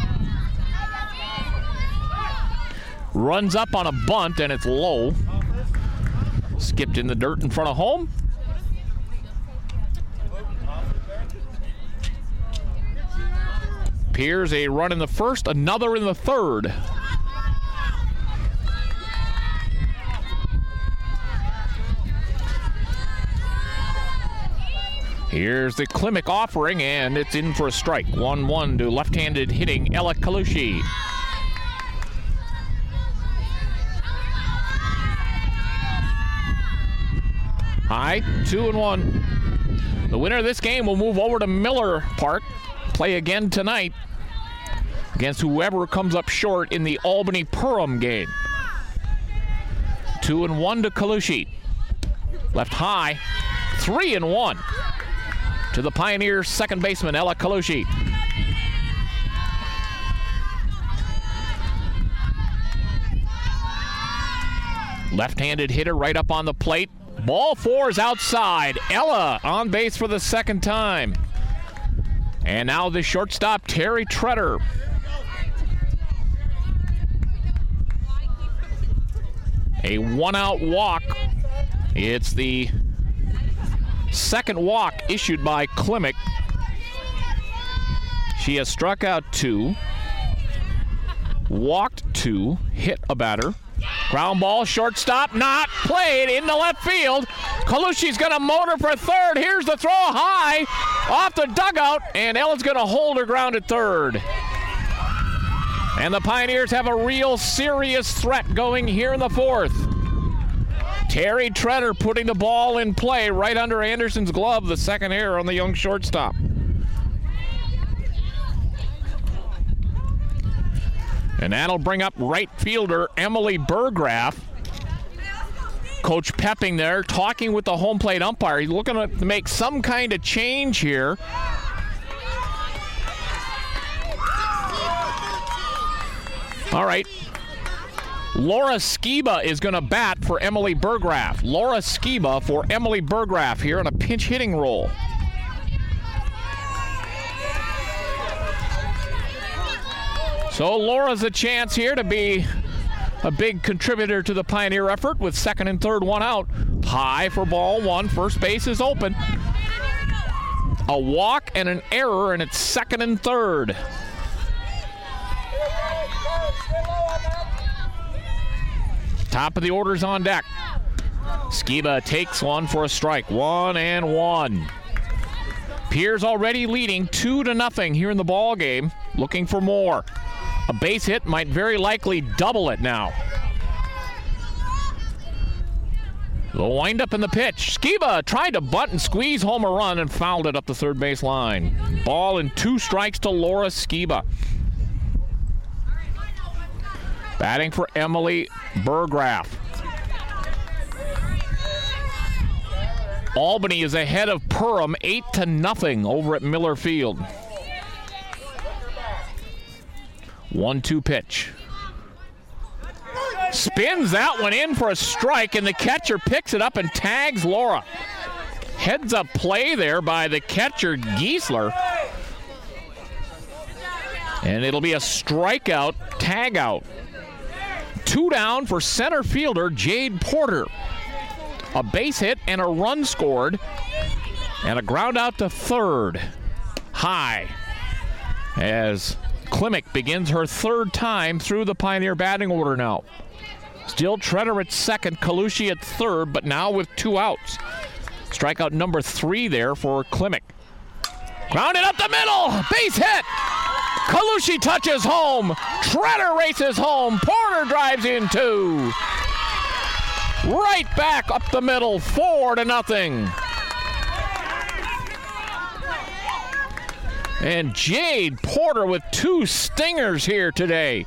Runs up on a bunt, and it's low. Skipped in the dirt in front of home. Piers a run in the 1st, another in the 3rd. Here's the Klimek offering, and it's in for a strike. 1-1 to left-handed hitting Ella Kalushi. High, 2-1. The winner of this game will move over to Miller Park, play again tonight against whoever comes up short in the Albany-Perham game. 2-1 to Kalushi. Left high, 3-1 to the Pioneers' second baseman, Ella Kalushi. Left-handed hitter right up on the plate. Ball 4 is outside. Ella on base for the second time. And now the shortstop, Terry Treader. A 1-out walk. It's the second walk issued by Klimek. She has struck out 2, walked 2, hit a batter. Ground ball, shortstop, not played into left field. Kalushi's going to motor for third. Here's the throw high off the dugout, and Ella's going to hold her ground at third. And the Pioneers have a real serious threat going here in the fourth. Terry Treader putting the ball in play right under Anderson's glove, the second error on the young shortstop. And that'll bring up right fielder Emily Burgraff. Coach Pepping there talking with the home plate umpire. He's looking to make some kind of change here. All right. Laura Skiba is going to bat for Emily Burgraff. Laura Skiba for Emily Burgraff here on a pinch hitting role. So Laura's a chance here to be a big contributor to the Pioneer effort with second and third, 1 out. High for ball 1. First base is open. A walk and an error, and it's second and third. Top of the order's on deck. Skiba takes one for a strike. 1-1. Pierce already leading 2-0 here in the ball game. Looking for more. A base hit might very likely double it now. The windup in the pitch. Skiba tried to bunt and squeeze home a run and fouled it up the third base line. Ball and 2 strikes to Laura Skiba. Batting for Emily Burgraff. Albany is ahead of Perham 8-0 over at Miller Field. 1-2 pitch. Spins that one in for a strike, and the catcher picks it up and tags Laura. Heads up play there by the catcher, Giesler. And it'll be a strikeout, tag out. 2 down for center fielder Jade Porter. A base hit and a run scored, and a ground out to third. High as Klimek begins her third time through the Pioneer batting order now. Still Treader at second, Kalushi at third, but now with 2 outs. Strikeout number 3 there for Klimek. Grounded up the middle, base hit. Kalushi touches home. Treader races home. Porter drives in 2. Right back up the middle, 4-0. And Jade Porter with 2 stingers here today.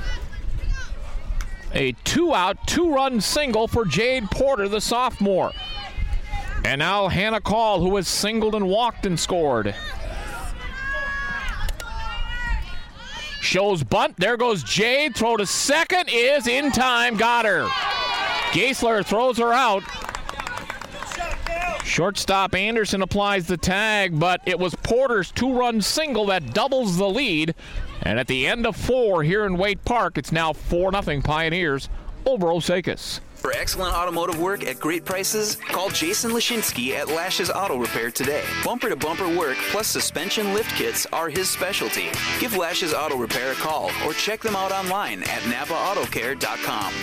A 2-out, 2-run single for Jade Porter, the sophomore. And now Hannah Call, who has singled and walked and scored. Shows bunt. There goes Jade. Throw to second is in time. Got her. Giesler throws her out. Shortstop Anderson applies the tag, but it was Porter's 2-run single that doubles the lead. And at the end of 4 here in Waite Park, it's now 4-0 Pioneers over Osakis. For excellent automotive work at great prices, call Jason Lashinsky at Lashes Auto Repair today. Bumper-to-bumper work plus suspension lift kits are his specialty. Give Lashes Auto Repair a call or check them out online at NapaAutoCare.com.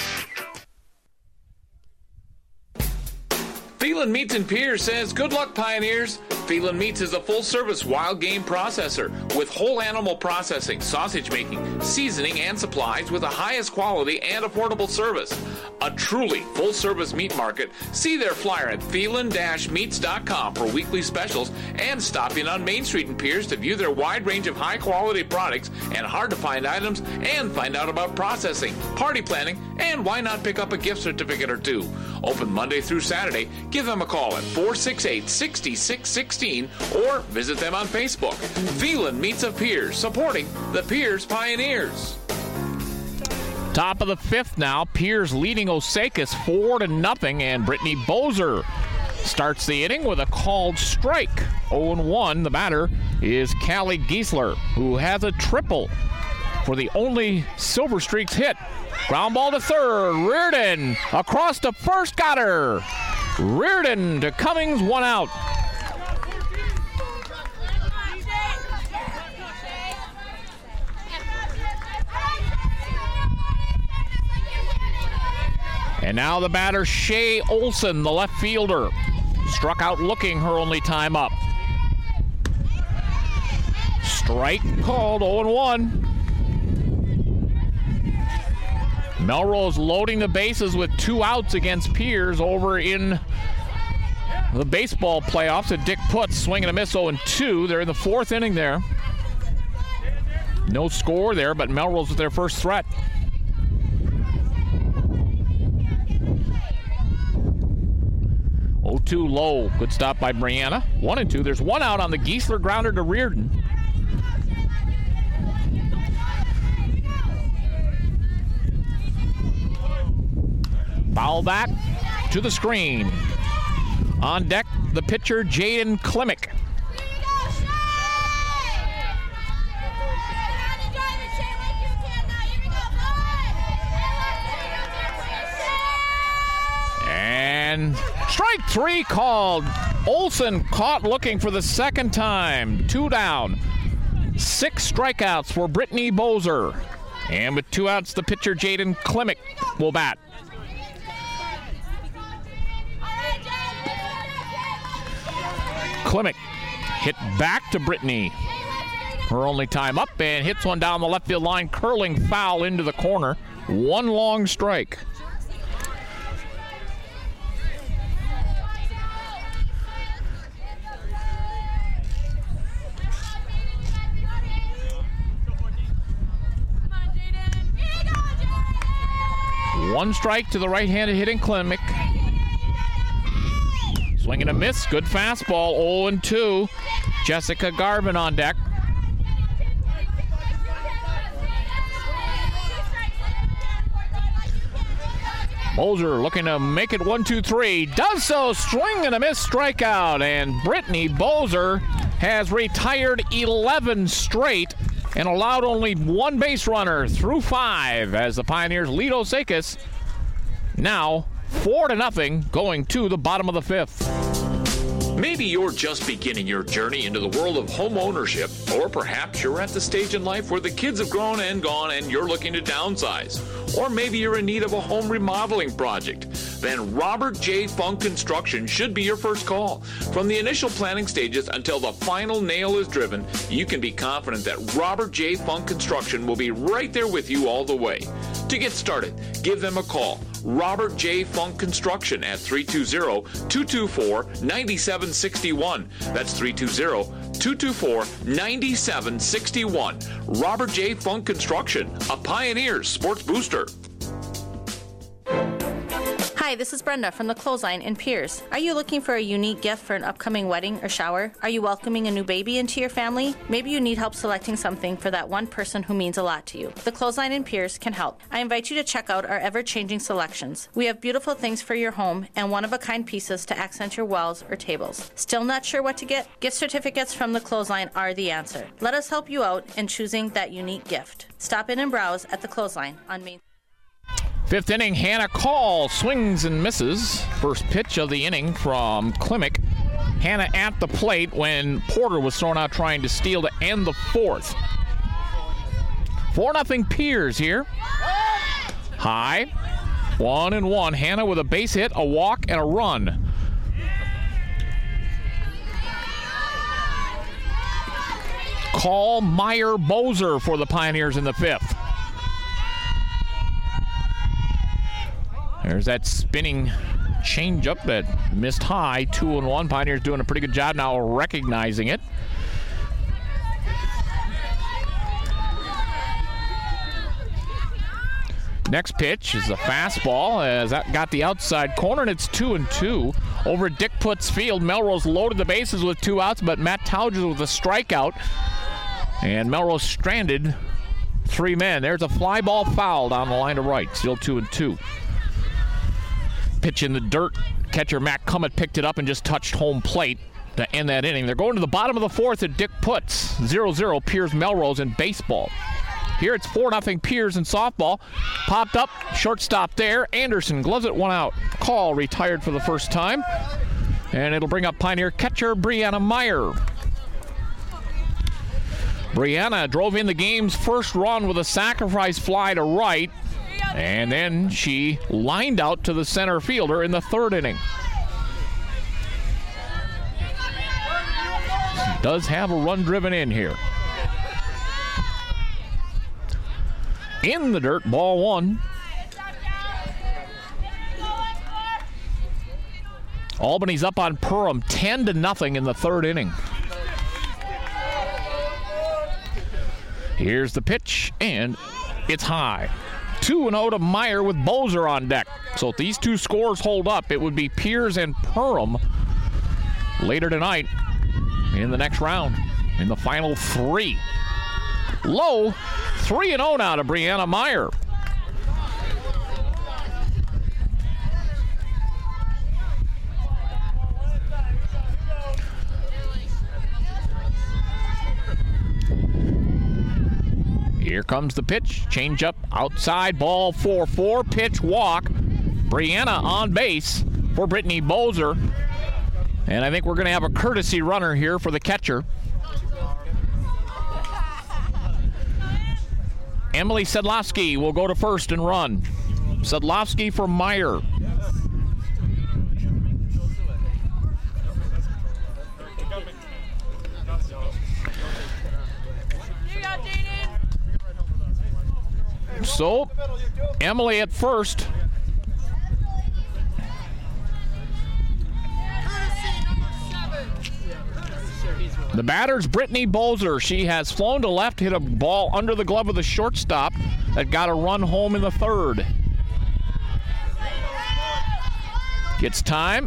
Phelan Meats and Piers says, good luck, Pioneers. Phelan Meats is a full-service wild game processor with whole animal processing, sausage making, seasoning, and supplies with the highest quality and affordable service. A truly full-service meat market. See their flyer at phelan-meats.com for weekly specials and stop in on Main Street in Pierce to view their wide range of high-quality products and hard-to-find items and find out about processing, party planning, and why not pick up a gift certificate or two. Open Monday through Saturday. Give them a call at 468-6616 or visit them on Facebook. Phelan Meats of Pierce, supporting the Pierce Pioneers. Top of the fifth now. Pierce leading Osakis 4-0, and Brittany Bozer starts the inning with a called strike. 0-1. The batter is Callie Giesler, who has a triple for the only Silver Streaks hit. Ground ball to third. Reardon across to first. Got her. Reardon to Cummings. 1 out. And now the batter, Shea Olson, the left fielder. Struck out looking, her only time up. Strike called, 0-1. Melrose loading the bases with 2 outs against Pierce over in the baseball playoffs. And Dick Putz swinging a miss, 0-2. They're in the 4th inning there. No score there, but Melrose with their first threat. 0-2 low. Good stop by Brianna. 1-2. There's 1 out on the Giesler grounder to Reardon. Foul back to the screen. On deck, the pitcher, Jaden Klimek. And strike 3 called. Olson caught looking for the second time. 2 down. 6 strikeouts for Brittany Bozer. And with 2 outs, the pitcher, Jaden Klimek, will bat. Klimek hit back to Brittany. Her only time up, and hits one down the left field line, curling foul into the corner. 1 long strike. One strike to the right-handed hitting Klimek. Swing and a miss. Good fastball. 0-2. Jessica Garvin on deck. Bozer looking to make it 1-2-3. Does so. Swing and a miss. Strikeout. And Brittany Bozer has retired 11 straight and allowed only 1 base runner through 5 as the Pioneers lead Osakis. Now 4-0 going to the bottom of the 5th. Maybe you're just beginning your journey into the world of home ownership, or perhaps you're at the stage in life where the kids have grown and gone and you're looking to downsize. Or maybe you're in need of a home remodeling project. Then Robert J. Funk Construction should be your first call. From the initial planning stages until the final nail is driven, you can be confident that Robert J. Funk Construction will be right there with you all the way. To get started, give them a call. Robert J. Funk Construction at 320-224-9761. That's 320-224-9761. Robert J. Funk Construction, a Pioneers sports booster. Hi, this is Brenda from The Clothesline in Pierce. Are you looking for a unique gift for an upcoming wedding or shower? Are you welcoming a new baby into your family? Maybe you need help selecting something for that one person who means a lot to you. The Clothesline in Pierce can help. I invite you to check out our ever-changing selections. We have beautiful things for your home and one-of-a-kind pieces to accent your walls or tables. Still not sure what to get? Gift certificates from The Clothesline are the answer. Let us help you out in choosing that unique gift. Stop in and browse at The Clothesline on Main. 5th inning, Hannah Call swings and misses. First pitch of the inning from Klimek. Hannah at the plate when Porter was thrown out trying to steal to end the 4th. 4-0 Pierce here. High. 1-1. Hannah with a base hit, a walk, and a run. call Meyer Bozer for the Pioneers in the 5th. There's that spinning changeup that missed high, 2-1. Pioneers doing a pretty good job now recognizing it. Next pitch is a fastball as that got the outside corner, and it's 2-2. Over at Dick Putz Field, Melrose loaded the bases with 2 outs, but Matt Towges with a strikeout. And Melrose stranded 3 men. There's a fly ball foul down the line to right, still 2-2. Pitch in the dirt. Catcher Matt Cummett picked it up and just touched home plate to end that inning. They're going to the bottom of the 4th at Dick Putz. 0-0 Piers Melrose in baseball. Here it's 4-0 Piers in softball. Popped up, shortstop there. Anderson gloves it 1 out. Call retired for the first time. And it'll bring up Pioneer catcher Brianna Meyer. Brianna drove in the game's first run with a sacrifice fly to right. And then she lined out to the center fielder in the 3rd inning. She does have a run driven in here. In the dirt, ball 1. Albany's up on Perham 10-0 in the 3rd inning. Here's the pitch, and it's high. 2-0 to Meyer with Bozer on deck. So if these 2 scores hold up, it would be Piers and Perham later tonight in the next round in the final 3. Low, 3-0 now to Brianna Meyer. Here comes the pitch. Change up outside, ball 4-4. Pitch, walk. Brianna on base for Brittany Bozer. And I think we're going to have a courtesy runner here for the catcher. Emily Sedlowski will go to first and run. Sedlowski for Meyer. So, Emily at first. The batter's Brittany Bozer. She has flown to left, hit a ball under the glove of the shortstop that got a run home in the 3rd. Gets time.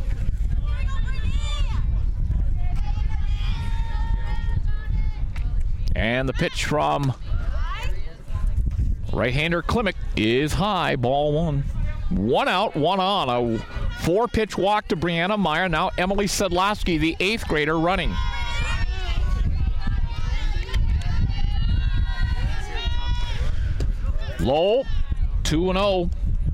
And the pitch from right-hander Klimek is high, ball 1. 1 out, 1 on. A 4-pitch walk to Brianna Meyer. Now Emily Sedlowski, the 8th grader, running. Low, 2-0.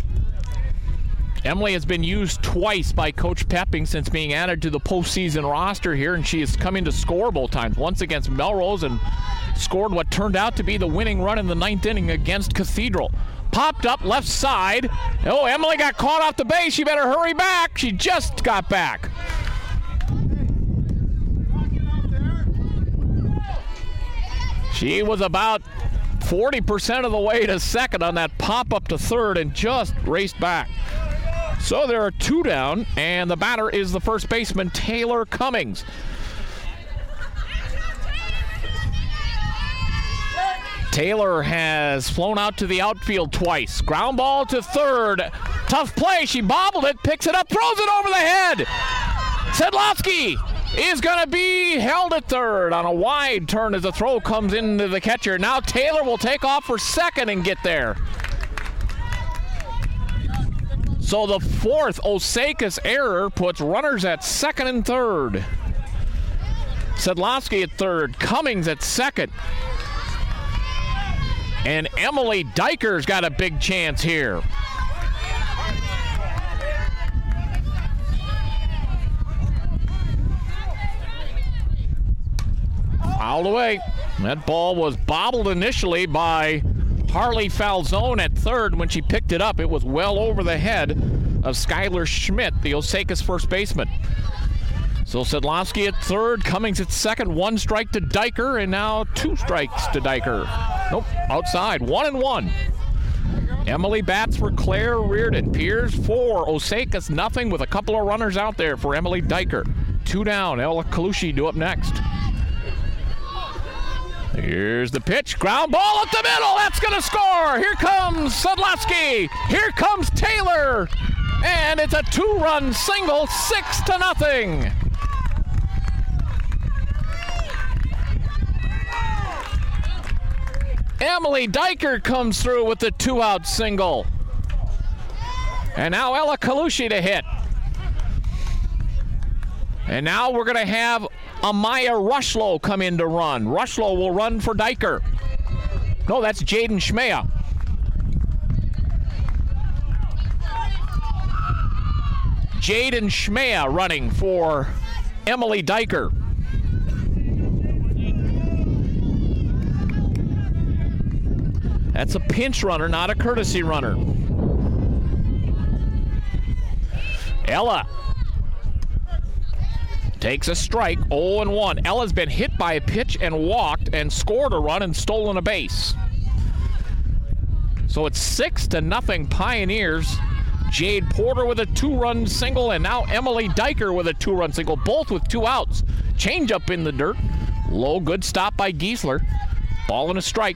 Emily has been used twice by Coach Pepping since being added to the postseason roster here, and she has come in to score both times. Once against Melrose and scored what turned out to be the winning run in the 9th inning against Cathedral. Popped up left side. Oh, Emily got caught off the base. She better hurry back. She just got back. She was about 40% of the way to second on that pop up to third and just raced back. So there are 2 down, and the batter is the first baseman, Taylor Cummings. Taylor has flown out to the outfield twice. Ground ball to third. Tough play. She bobbled it, picks it up, throws it over the head. Sedlowski is going to be held at third on a wide turn as the throw comes into the catcher. Now Taylor will take off for second and get there. So the 4th Osakis error puts runners at second and third. Sedlowski at third, Cummings at second. And Emily Dyker's got a big chance here. Fouled away. That ball was bobbled initially by Harley Falzone at third. When she picked it up, it was well over the head of Skylar Schmidt, the Osakis first baseman. So Sedlowski at third, Cummings at second, 1 strike to Diker, and now 2 strikes to Diker. Nope, outside, 1-1. Emily bats for Claire Reardon. Piers 4, Osakis nothing with a couple of runners out there for Emily Diker. 2 down, Ella Kalushi due up next. Here's the pitch, ground ball up the middle, that's gonna score! Here comes Sedlowski, here comes Taylor, and it's a 2-run single, 6-0. Emily Diker comes through with the 2-out single. And now Ella Kalushi to hit. And now we're going to have Amaya Rushlow come in to run. Rushlow will run for Diker. No, that's Jaden Schmea. Jaden Schmea running for Emily Diker. That's a pinch runner, not a courtesy runner. Ella takes a strike, 0-1. Ella's been hit by a pitch and walked and scored a run and stolen a base. So it's 6-0 Pioneers. Jade Porter with a 2-run single, and now Emily Diker with a 2-run single, both with 2 outs. Change up in the dirt. Low, good stop by Giesler. Ball and a strike.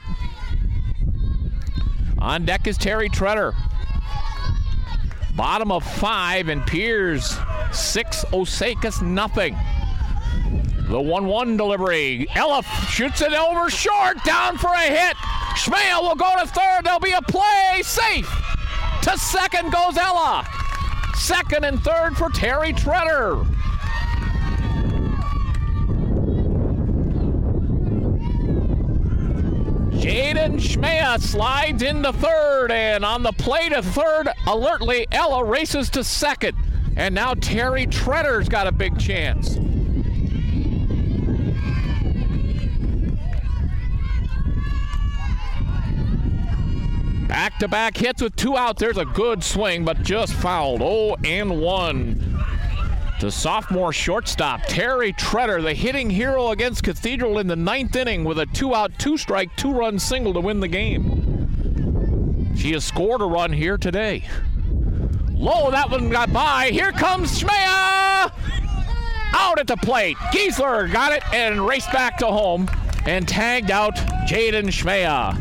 On deck is Terry Treader. Bottom of 5, and Piers 6, Osakis nothing. The 1-1 delivery. Ella shoots it over short, down for a hit. Schmea will go to third. There'll be a play. Safe. To second goes Ella. Second and third for Terry Treader. Jaden Schmea slides into third, and on the plate of third, alertly, Ella races to second. And now Terry Treader's got a big chance. Back-to-back hits with 2 outs. There's a good swing, but just fouled. 0-1 to sophomore shortstop Terry Treader, the hitting hero against Cathedral in the 9th inning with a 2-out, 2-strike, 2-run single to win the game. She has scored a run here today. Low, that one got by. Here comes Schmea! Out at the plate. Giesler got it and raced back to home and tagged out Jaden Schmea.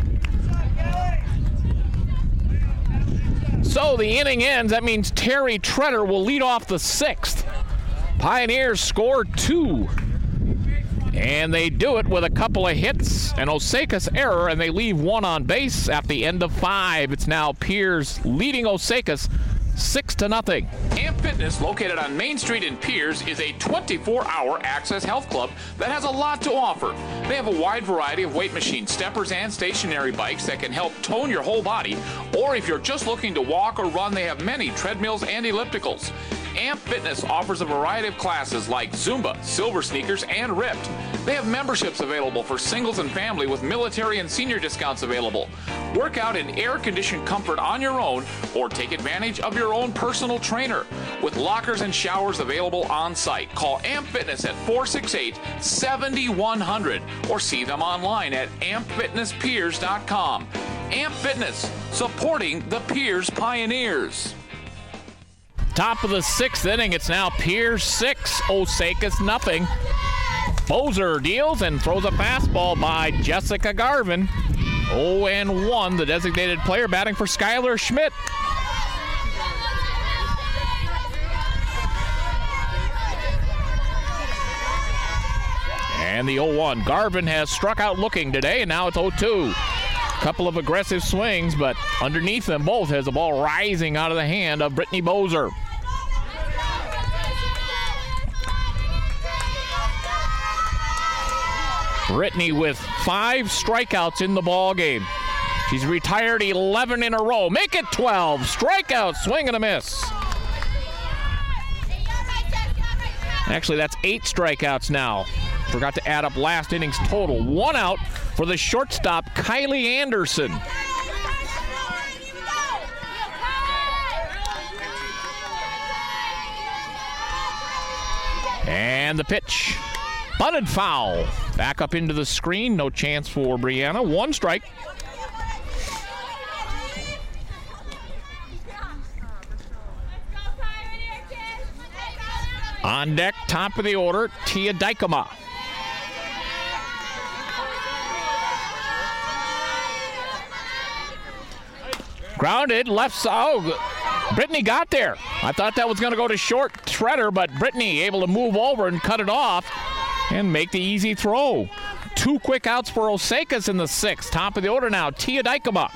So the inning ends. That means Terry Treader will lead off the 6th. Pioneers scored 2. And they do it with a couple of hits, an Osakis error, and they leave 1 on base at the end of 5. It's now Piers leading Osakis 6-0. AMP Fitness, located on Main Street in Piers, is a 24-hour access health club that has a lot to offer. They have a wide variety of weight machines, steppers, and stationary bikes that can help tone your whole body. Or if you're just looking to walk or run, they have many treadmills and ellipticals. AMP Fitness offers a variety of classes like Zumba, Silver Sneakers, and Ripped. They have memberships available for singles and family with military and senior discounts available. Work out in air-conditioned comfort on your own or take advantage of your own personal trainer. With lockers and showers available on site, call AMP Fitness at 468-7100 or see them online at ampfitnesspiers.com. AMP Fitness, supporting the Piers Pioneers. Top of the 6th inning, it's now Piers 6, Osakis nothing. Bozer deals and throws a fastball by Jessica Garvin. 0-1, the designated player batting for Skylar Schmidt. And the 0-1. Garvin has struck out looking today, and now it's 0-2. Couple of aggressive swings, but underneath them both has the ball rising out of the hand of Brittany Bozer. Brittany with 5 strikeouts in the ball game. She's retired 11 in a row. Make it 12. Strikeout, swing and a miss. Actually, that's 8 strikeouts now. Forgot to add up last inning's total. 1 out for the shortstop, Kylie Anderson. And the pitch. Bunted foul. Back up into the screen. No chance for Brianna. 1 strike. On deck, top of the order, Tia Dykema. Grounded, left side. Oh, Brittany got there. I thought that was going to go to short Treader, but Brittany able to move over and cut it off and make the easy throw. 2 quick outs for Osakis in the 6th. Top of the order now, Tia Dykema.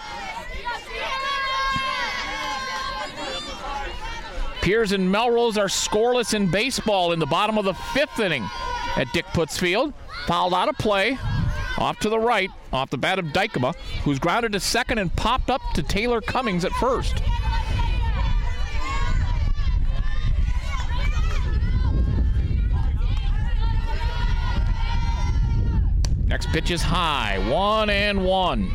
Piers and Melrose are scoreless in baseball in the bottom of the 5th inning at Dick Putz Field. Fouled out of play. Off to the right, off the bat of Dykema, who's grounded to second and popped up to Taylor Cummings at first. Next pitch is high, 1-1.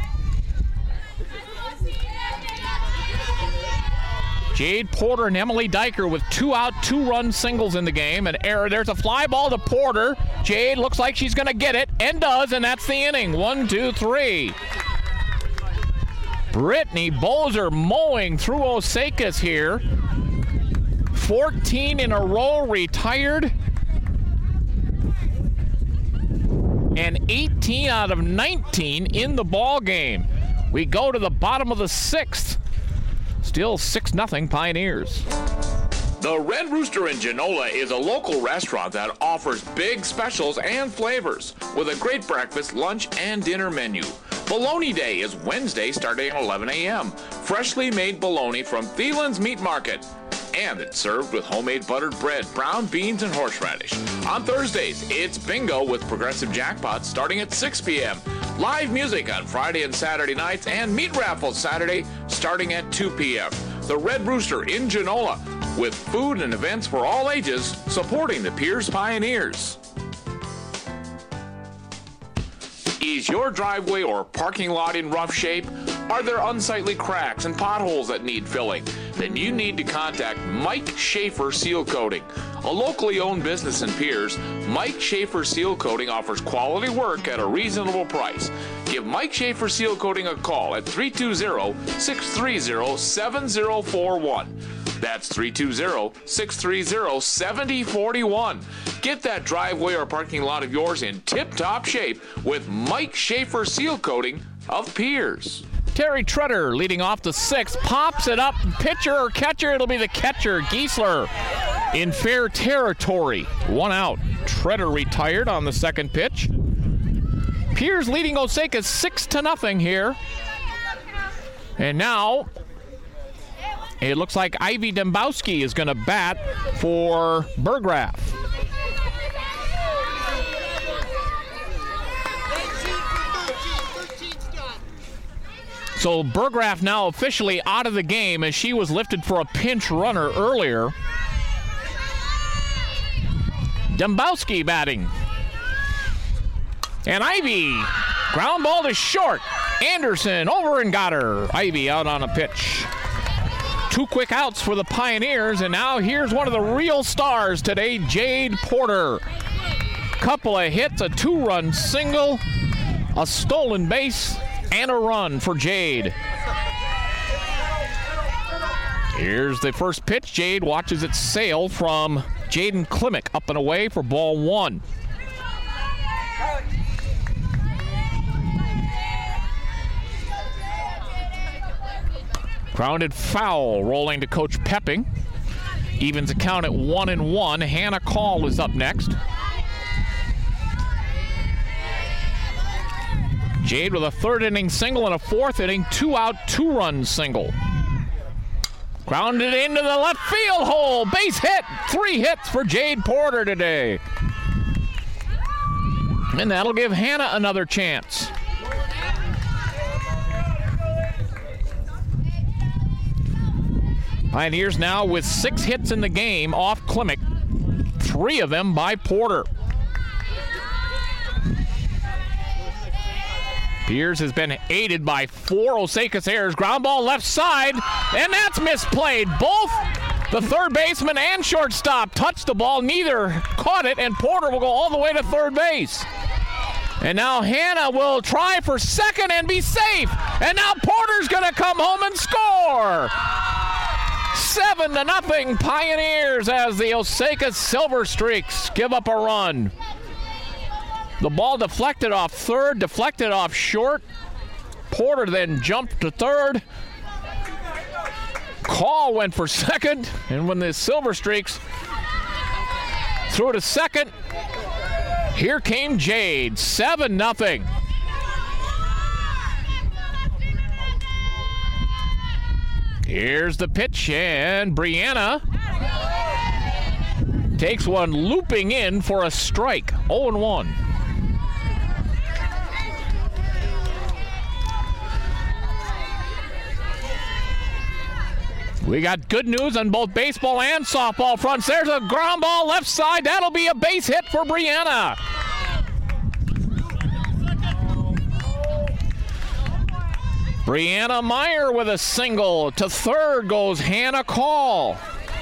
Jade Porter and Emily Dyker with 2-out, 2-run singles in the game. An error. There's a fly ball to Porter. Jade looks like she's going to get it, and does, and that's the inning. 1, 2, 3. Brittany Bozer mowing through Osakis here. 14 in a row retired. And 18 out of 19 in the ball game. We go to the bottom of the 6th. Still 6-0 Pioneers. The Red Rooster in Genola is a local restaurant that offers big specials and flavors with a great breakfast, lunch, and dinner menu. Bologna Day is Wednesday starting at 11 a.m. Freshly made bologna from Thielen's Meat Market. And it's served with homemade buttered bread, brown beans, and horseradish. On Thursdays, it's bingo with progressive jackpots starting at 6 p.m. Live music on Friday and Saturday nights, and meat raffles Saturday starting at 2 p.m. The Red Rooster in Genola, with food and events for all ages, supporting the Piers Pioneers. Is your driveway or parking lot in rough shape? Are there unsightly cracks and potholes that need filling? Then you need to contact Mike Schaefer Seal Coating. A locally owned business in Piers, Mike Schaefer Seal Coating offers quality work at a reasonable price. Give Mike Schaefer Seal Coating a call at 320-630-7041. That's 320-630-7041. Get that driveway or parking lot of yours in tip-top shape with Mike Schaefer Seal Coating of Piers. Terry Treader leading off the 6th, pops it up, pitcher or catcher, it'll be the catcher, Giesler, in fair territory. 1 out. Treader retired on the 2nd pitch. Piers leading Osakis 6-0 here. And now it looks like Ivy Dembowski is going to bat for Burgraff. So Burgraff now officially out of the game as she was lifted for a pinch runner earlier. Dembowski batting. And Ivy, ground ball to short. Anderson over and got her. Ivy out on a pitch. 2 quick outs for the Pioneers, and now here's one of the real stars today, Jade Porter. Couple of hits, a 2-run single, a stolen base, and a run for Jade. Here's the first pitch. Jade watches it sail from Jaden Klimek up and away for ball 1. Grounded foul, rolling to Coach Pepping. Evens the count at 1-1. Hannah Call is up next. Jade with a 3rd inning single and a 4th inning 2-out, 2-run single. Grounded into the left field hole. Base hit. 3 hits for Jade Porter today. And that'll give Hannah another chance. Pioneers now with 6 hits in the game off Klimek, 3 of them by Porter. Piers has been aided by 4 Osakis errors. Ground ball left side, and that's misplayed. Both The third baseman and shortstop touched the ball. Neither caught it, and Porter will go all the way to third base. And now Hannah will try for second and be safe. And now Porter's going to come home and score. 7-0 Pioneers as the Osaka Silver Streaks give up a run. The ball deflected off third, deflected off short. Porter then jumped to third. Call went for second, and when the Silver Streaks threw to second, here came Jade. 7-0. Here's the pitch, and Brianna takes one looping in for a strike. 0-1. We got good news on both baseball and softball fronts. There's a ground ball left side. That'll be a base hit for Brianna. Brianna Meyer with a single. To third goes Hannah Call.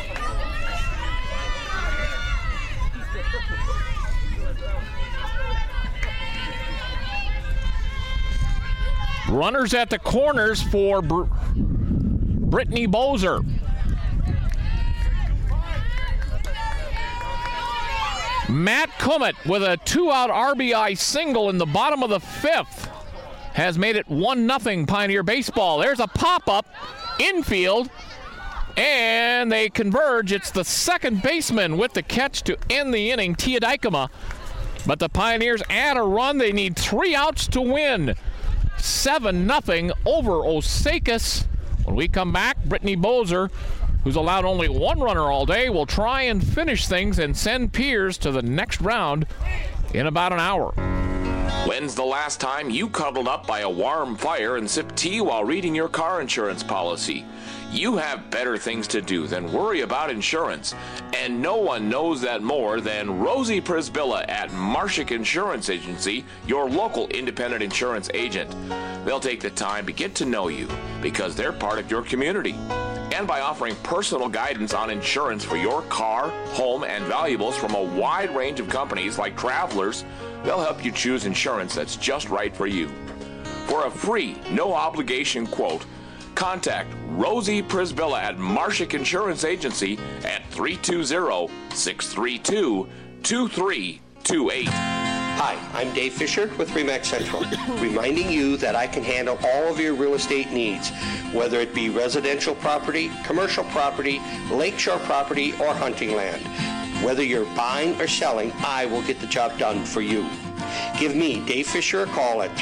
Runners at the corners for Brittany Bozer. Matt Kummett with a 2-out RBI single in the bottom of the fifth has made it 1-0 Pioneer baseball. There's a pop-up infield, and they converge. It's the second baseman with the catch to end the inning, Tia Dykema. But the Pioneers add a run. They need 3 outs to win. 7-0 over Osakis. When we come back, Brittany Bozer, who's allowed only 1 runner all day, will try and finish things and send Piers to the next round in about an hour. When's the last time you cuddled up by a warm fire and sipped tea while reading your car insurance policy? You have better things to do than worry about insurance, and no one knows that more than Rosie Prisbilla at Marshak Insurance Agency, your local independent insurance agent. They'll take the time to get to know you because they're part of your community. And by offering personal guidance on insurance for your car, home, and valuables from a wide range of companies like Travelers, they'll help you choose insurance that's just right for you. For a free, no-obligation quote, contact Rosie Prisbilla at Marshak Insurance Agency at 320-632-2328. Hi, I'm Dave Fisher with RE/MAX Central, reminding you that I can handle all of your real estate needs, whether it be residential property, commercial property, lakeshore property, or hunting land. Whether you're buying or selling, I will get the job done for you. Give me, Dave Fisher, a call at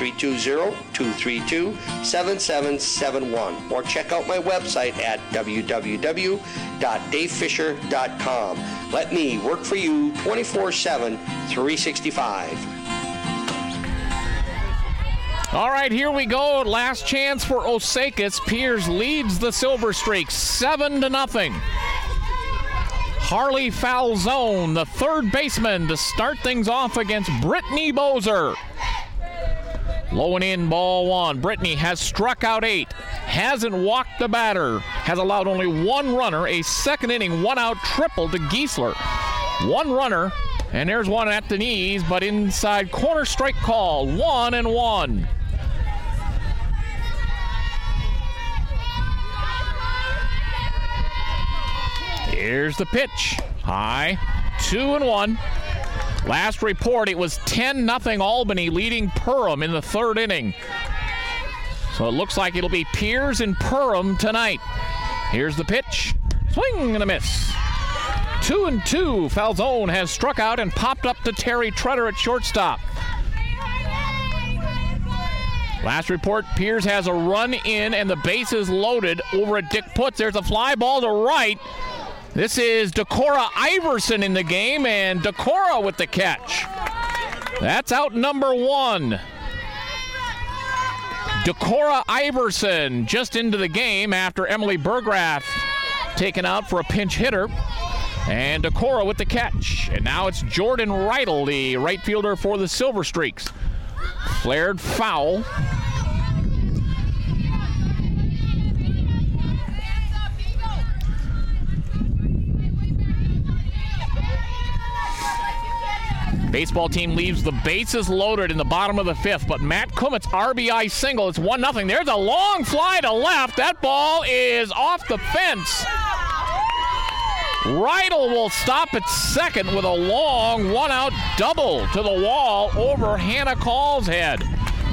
320-232-7771 or check out my website at www.davefisher.com. Let me work for you 24/7, 365. All right, here we go. Last chance for Osakis. Piers leads the Silver Streaks 7-0. Harley Falzone, the third baseman, to start things off against Brittany Bozer. Low and in, ball 1. Brittany has struck out 8, hasn't walked the batter, has allowed only 1 runner, a second inning, 1-out triple to Giesler. 1 runner, and there's one at the knees, but inside corner strike call, 1-1. Here's the pitch. High, 2-1. Last report, it was 10-0 Albany leading Perham in the third inning. So it looks like it'll be Piers and Perham tonight. Here's the pitch. Swing and a miss. 2-2. Falzone has struck out and popped up to Terry Treader at shortstop. Last report, Piers has a run in and the bases loaded over at Dick Putz. There's a fly ball to right. This is Decorah Iverson in the game, and Decorah with the catch. That's out number 1. Decorah Iverson just into the game after Emily Bergrath taken out for a pinch hitter. And Decorah with the catch. And now it's Jordan Reidel, the right fielder for the Silver Streaks. Flared foul. Baseball team leaves the bases loaded in the bottom of the 5th, but Matt Kummet's RBI single. It's 1-0. There's a long fly to left. That ball is off the fence. Rydell will stop at second with a long one-out double to the wall over Hannah Call's head.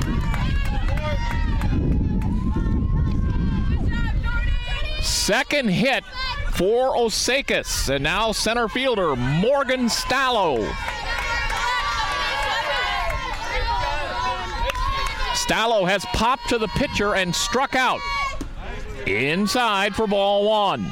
Second hit for Osakis, and now center fielder Morgan Stallo. Stallo has popped to the pitcher and struck out. Inside for ball 1.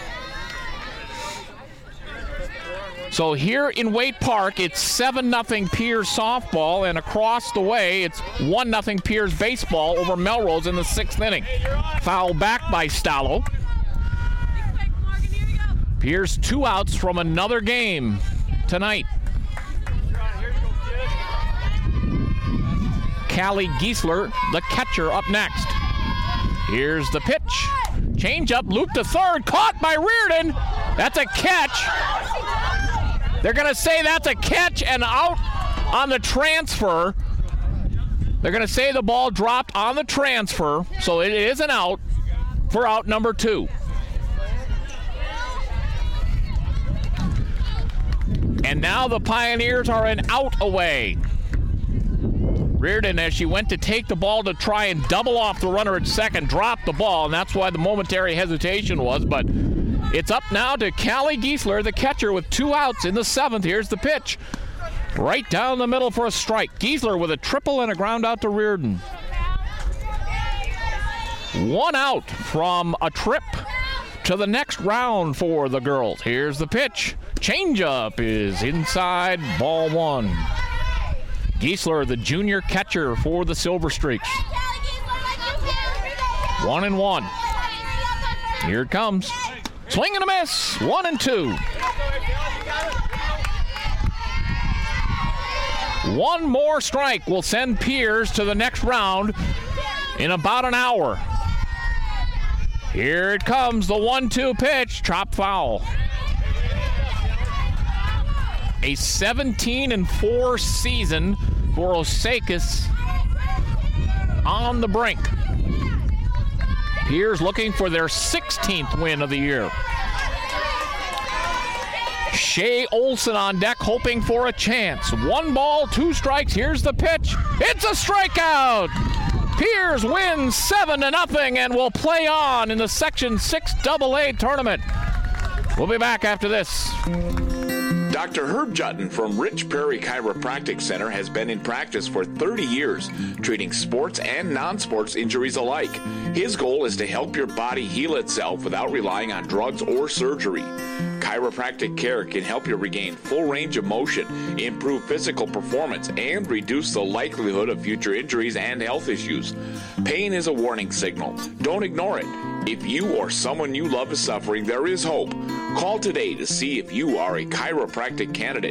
So here in Waite Park, it's 7-0 Piers softball, and across the way, it's 1-0 Piers baseball over Melrose in the 6th inning. Foul back by Stallo. Piers 2 outs from another game tonight. Callie Giesler, the catcher, up next. Here's the pitch. Change up, loop to third, caught by Reardon. That's a catch. They're going to say that's a catch and out on the transfer. They're going to say the ball dropped on the transfer, so it is an out for out number 2. And now the Pioneers are an out away. Reardon, as she went to take the ball to try and double off the runner at second, dropped the ball, and that's why the momentary hesitation was. But it's up now to Callie Giesler, the catcher, with 2 outs in the 7th. Here's the pitch. Right down the middle for a strike. Giesler with a triple and a ground out to Reardon. 1 out from a trip to the next round for the girls. Here's the pitch. Changeup is inside, ball 1. Giesler, the junior catcher for the Silver Streaks. 1-1. Here it comes. Swing and a miss. 1-2. One more strike will send Piers to the next round in about an hour. Here it comes, the 1-2 pitch. Chop foul. A 17-4 season for Osakis on the brink. Piers looking for their 16th win of the year. Shea Olson on deck, hoping for a chance. 1 ball, 2 strikes. Here's the pitch. It's a strikeout. Piers wins 7-0 and will play on in the Section 6 AA tournament. We'll be back after this. Dr. Herb Jutton from Rich Prairie Chiropractic Center has been in practice for 30 years, treating sports and non-sports injuries alike. His goal is to help your body heal itself without relying on drugs or surgery. Chiropractic care can help you regain full range of motion, improve physical performance, and reduce the likelihood of future injuries and health issues. Pain is a warning signal. Don't ignore it. If you or someone you love is suffering, there is hope. Call today to see if you are a chiropractic candidate.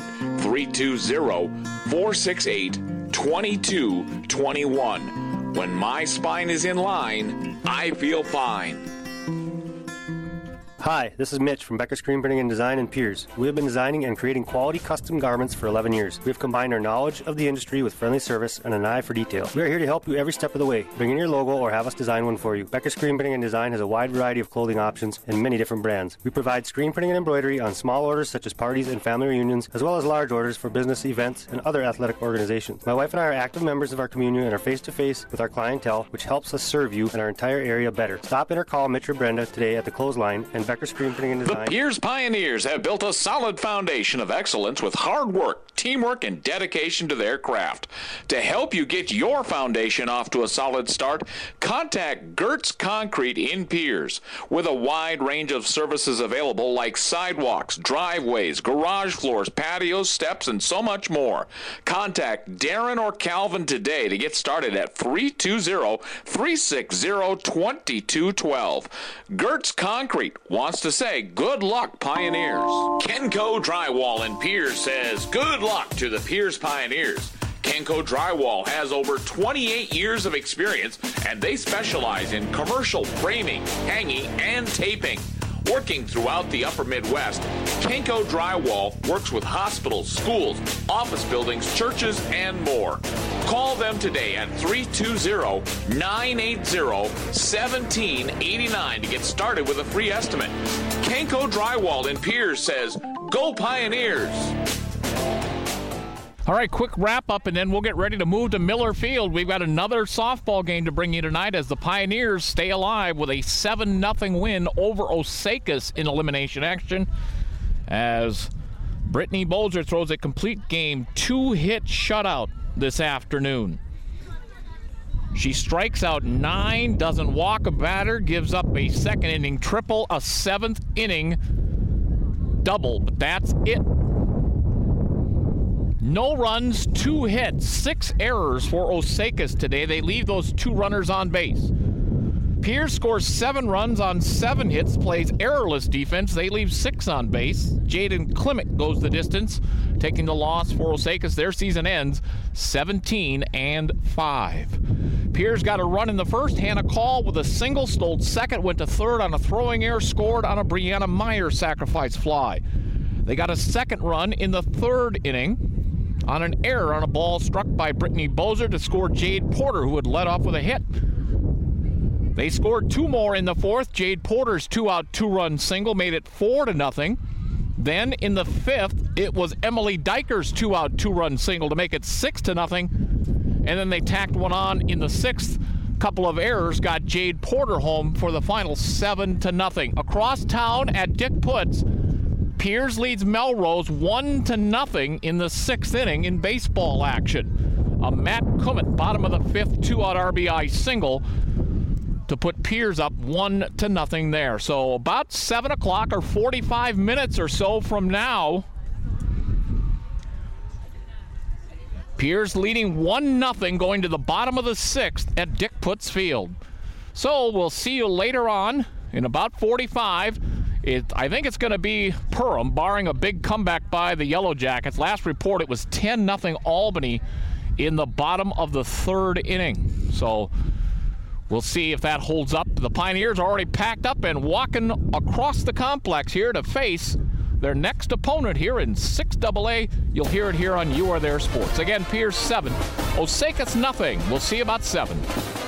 320-468-2221. When my spine is in line, I feel fine. Hi, this is Mitch from Becker Screen Printing and Design in Piers. We have been designing and creating quality custom garments for 11 years. We have combined our knowledge of the industry with friendly service and an eye for detail. We are here to help you every step of the way. Bring in your logo or have us design one for you. Becker Screen Printing and Design has a wide variety of clothing options and many different brands. We provide screen printing and embroidery on small orders such as parties and family reunions, as well as large orders for business events and other athletic organizations. My wife and I are active members of our community and are face-to-face with our clientele, which helps us serve you and our entire area better. Stop in or call Mitch or Brenda today at the clothesline and Becker Screen Printing and Design. The Piers Pioneers have built a solid foundation of excellence with hard work, teamwork, and dedication to their craft. To help you get your foundation off to a solid start, contact Gertz Concrete in Piers. With a wide range of services available like sidewalks, driveways, garage floors, patios, steps, and so much more. Contact Darren or Calvin today to get started at 320-360-2212. Gertz Concrete wants to say good luck, Pioneers. Kenco Drywall in Piers says good luck to the Piers Pioneers. Kenco Drywall has over 28 years of experience, and they specialize in commercial framing, hanging, and taping. Working throughout the upper Midwest, Kenko Drywall works with hospitals, schools, office buildings, churches, and more. Call them today at 320-980-1789 to get started with a free estimate. Kenko Drywall in Pierce says, "Go Pioneers!" All right, quick wrap-up, and then we'll get ready to move to Miller Field. We've got another softball game to bring you tonight as the Pioneers stay alive with a 7-0 win over Osakis in elimination action as Brittany Bolger throws a complete game 2-hit shutout this afternoon. She strikes out 9, doesn't walk a batter, gives up a second-inning triple, a 7th-inning double, but that's it. No runs, 2 hits, 6 errors for Osakis today. They leave those 2 runners on base. Pierce scores 7 runs on 7 hits, plays errorless defense. They leave 6 on base. Jaden Klimek goes the distance, taking the loss for Osakis. Their season ends 17-5. Pierce got a run in the first. Hannah Call with a single, stole second, went to third on a throwing error, scored on a Brianna Meyer sacrifice fly. They got a second run in the 3rd inning on an error on a ball struck by Brittany Bolger to score Jade Porter, who had led off with a hit. They scored 2 more in the 4th. Jade Porter's 2-out, 2-run single made it 4-0. Then in the 5th, it was Emily Dyker's 2-out, 2-run single to make it 6-0. And then they tacked one on in the 6th. Couple of errors got Jade Porter home for the final 7-0. Across town at Dick Putz, Pierce leads Melrose 1-0 in the 6th inning in baseball action. A Matt Kummett, bottom of the 5th, 2-out RBI single to put Pierce up 1-0 there. So about 7 o'clock or 45 minutes or so from now, Pierce leading 1-0 going to the bottom of the 6th at Dick Putz Field. So we'll see you later on in about 45. I think it's going to be Perham, barring a big comeback by the Yellow Jackets. Last report, it was 10-0 Albany in the bottom of the 3rd inning. So we'll see if that holds up. The Pioneers are already packed up and walking across the complex here to face their next opponent here in 6AA. You'll hear it here on You Are There Sports. Again, Pierce 7, Osakis 0. We'll see you about 7.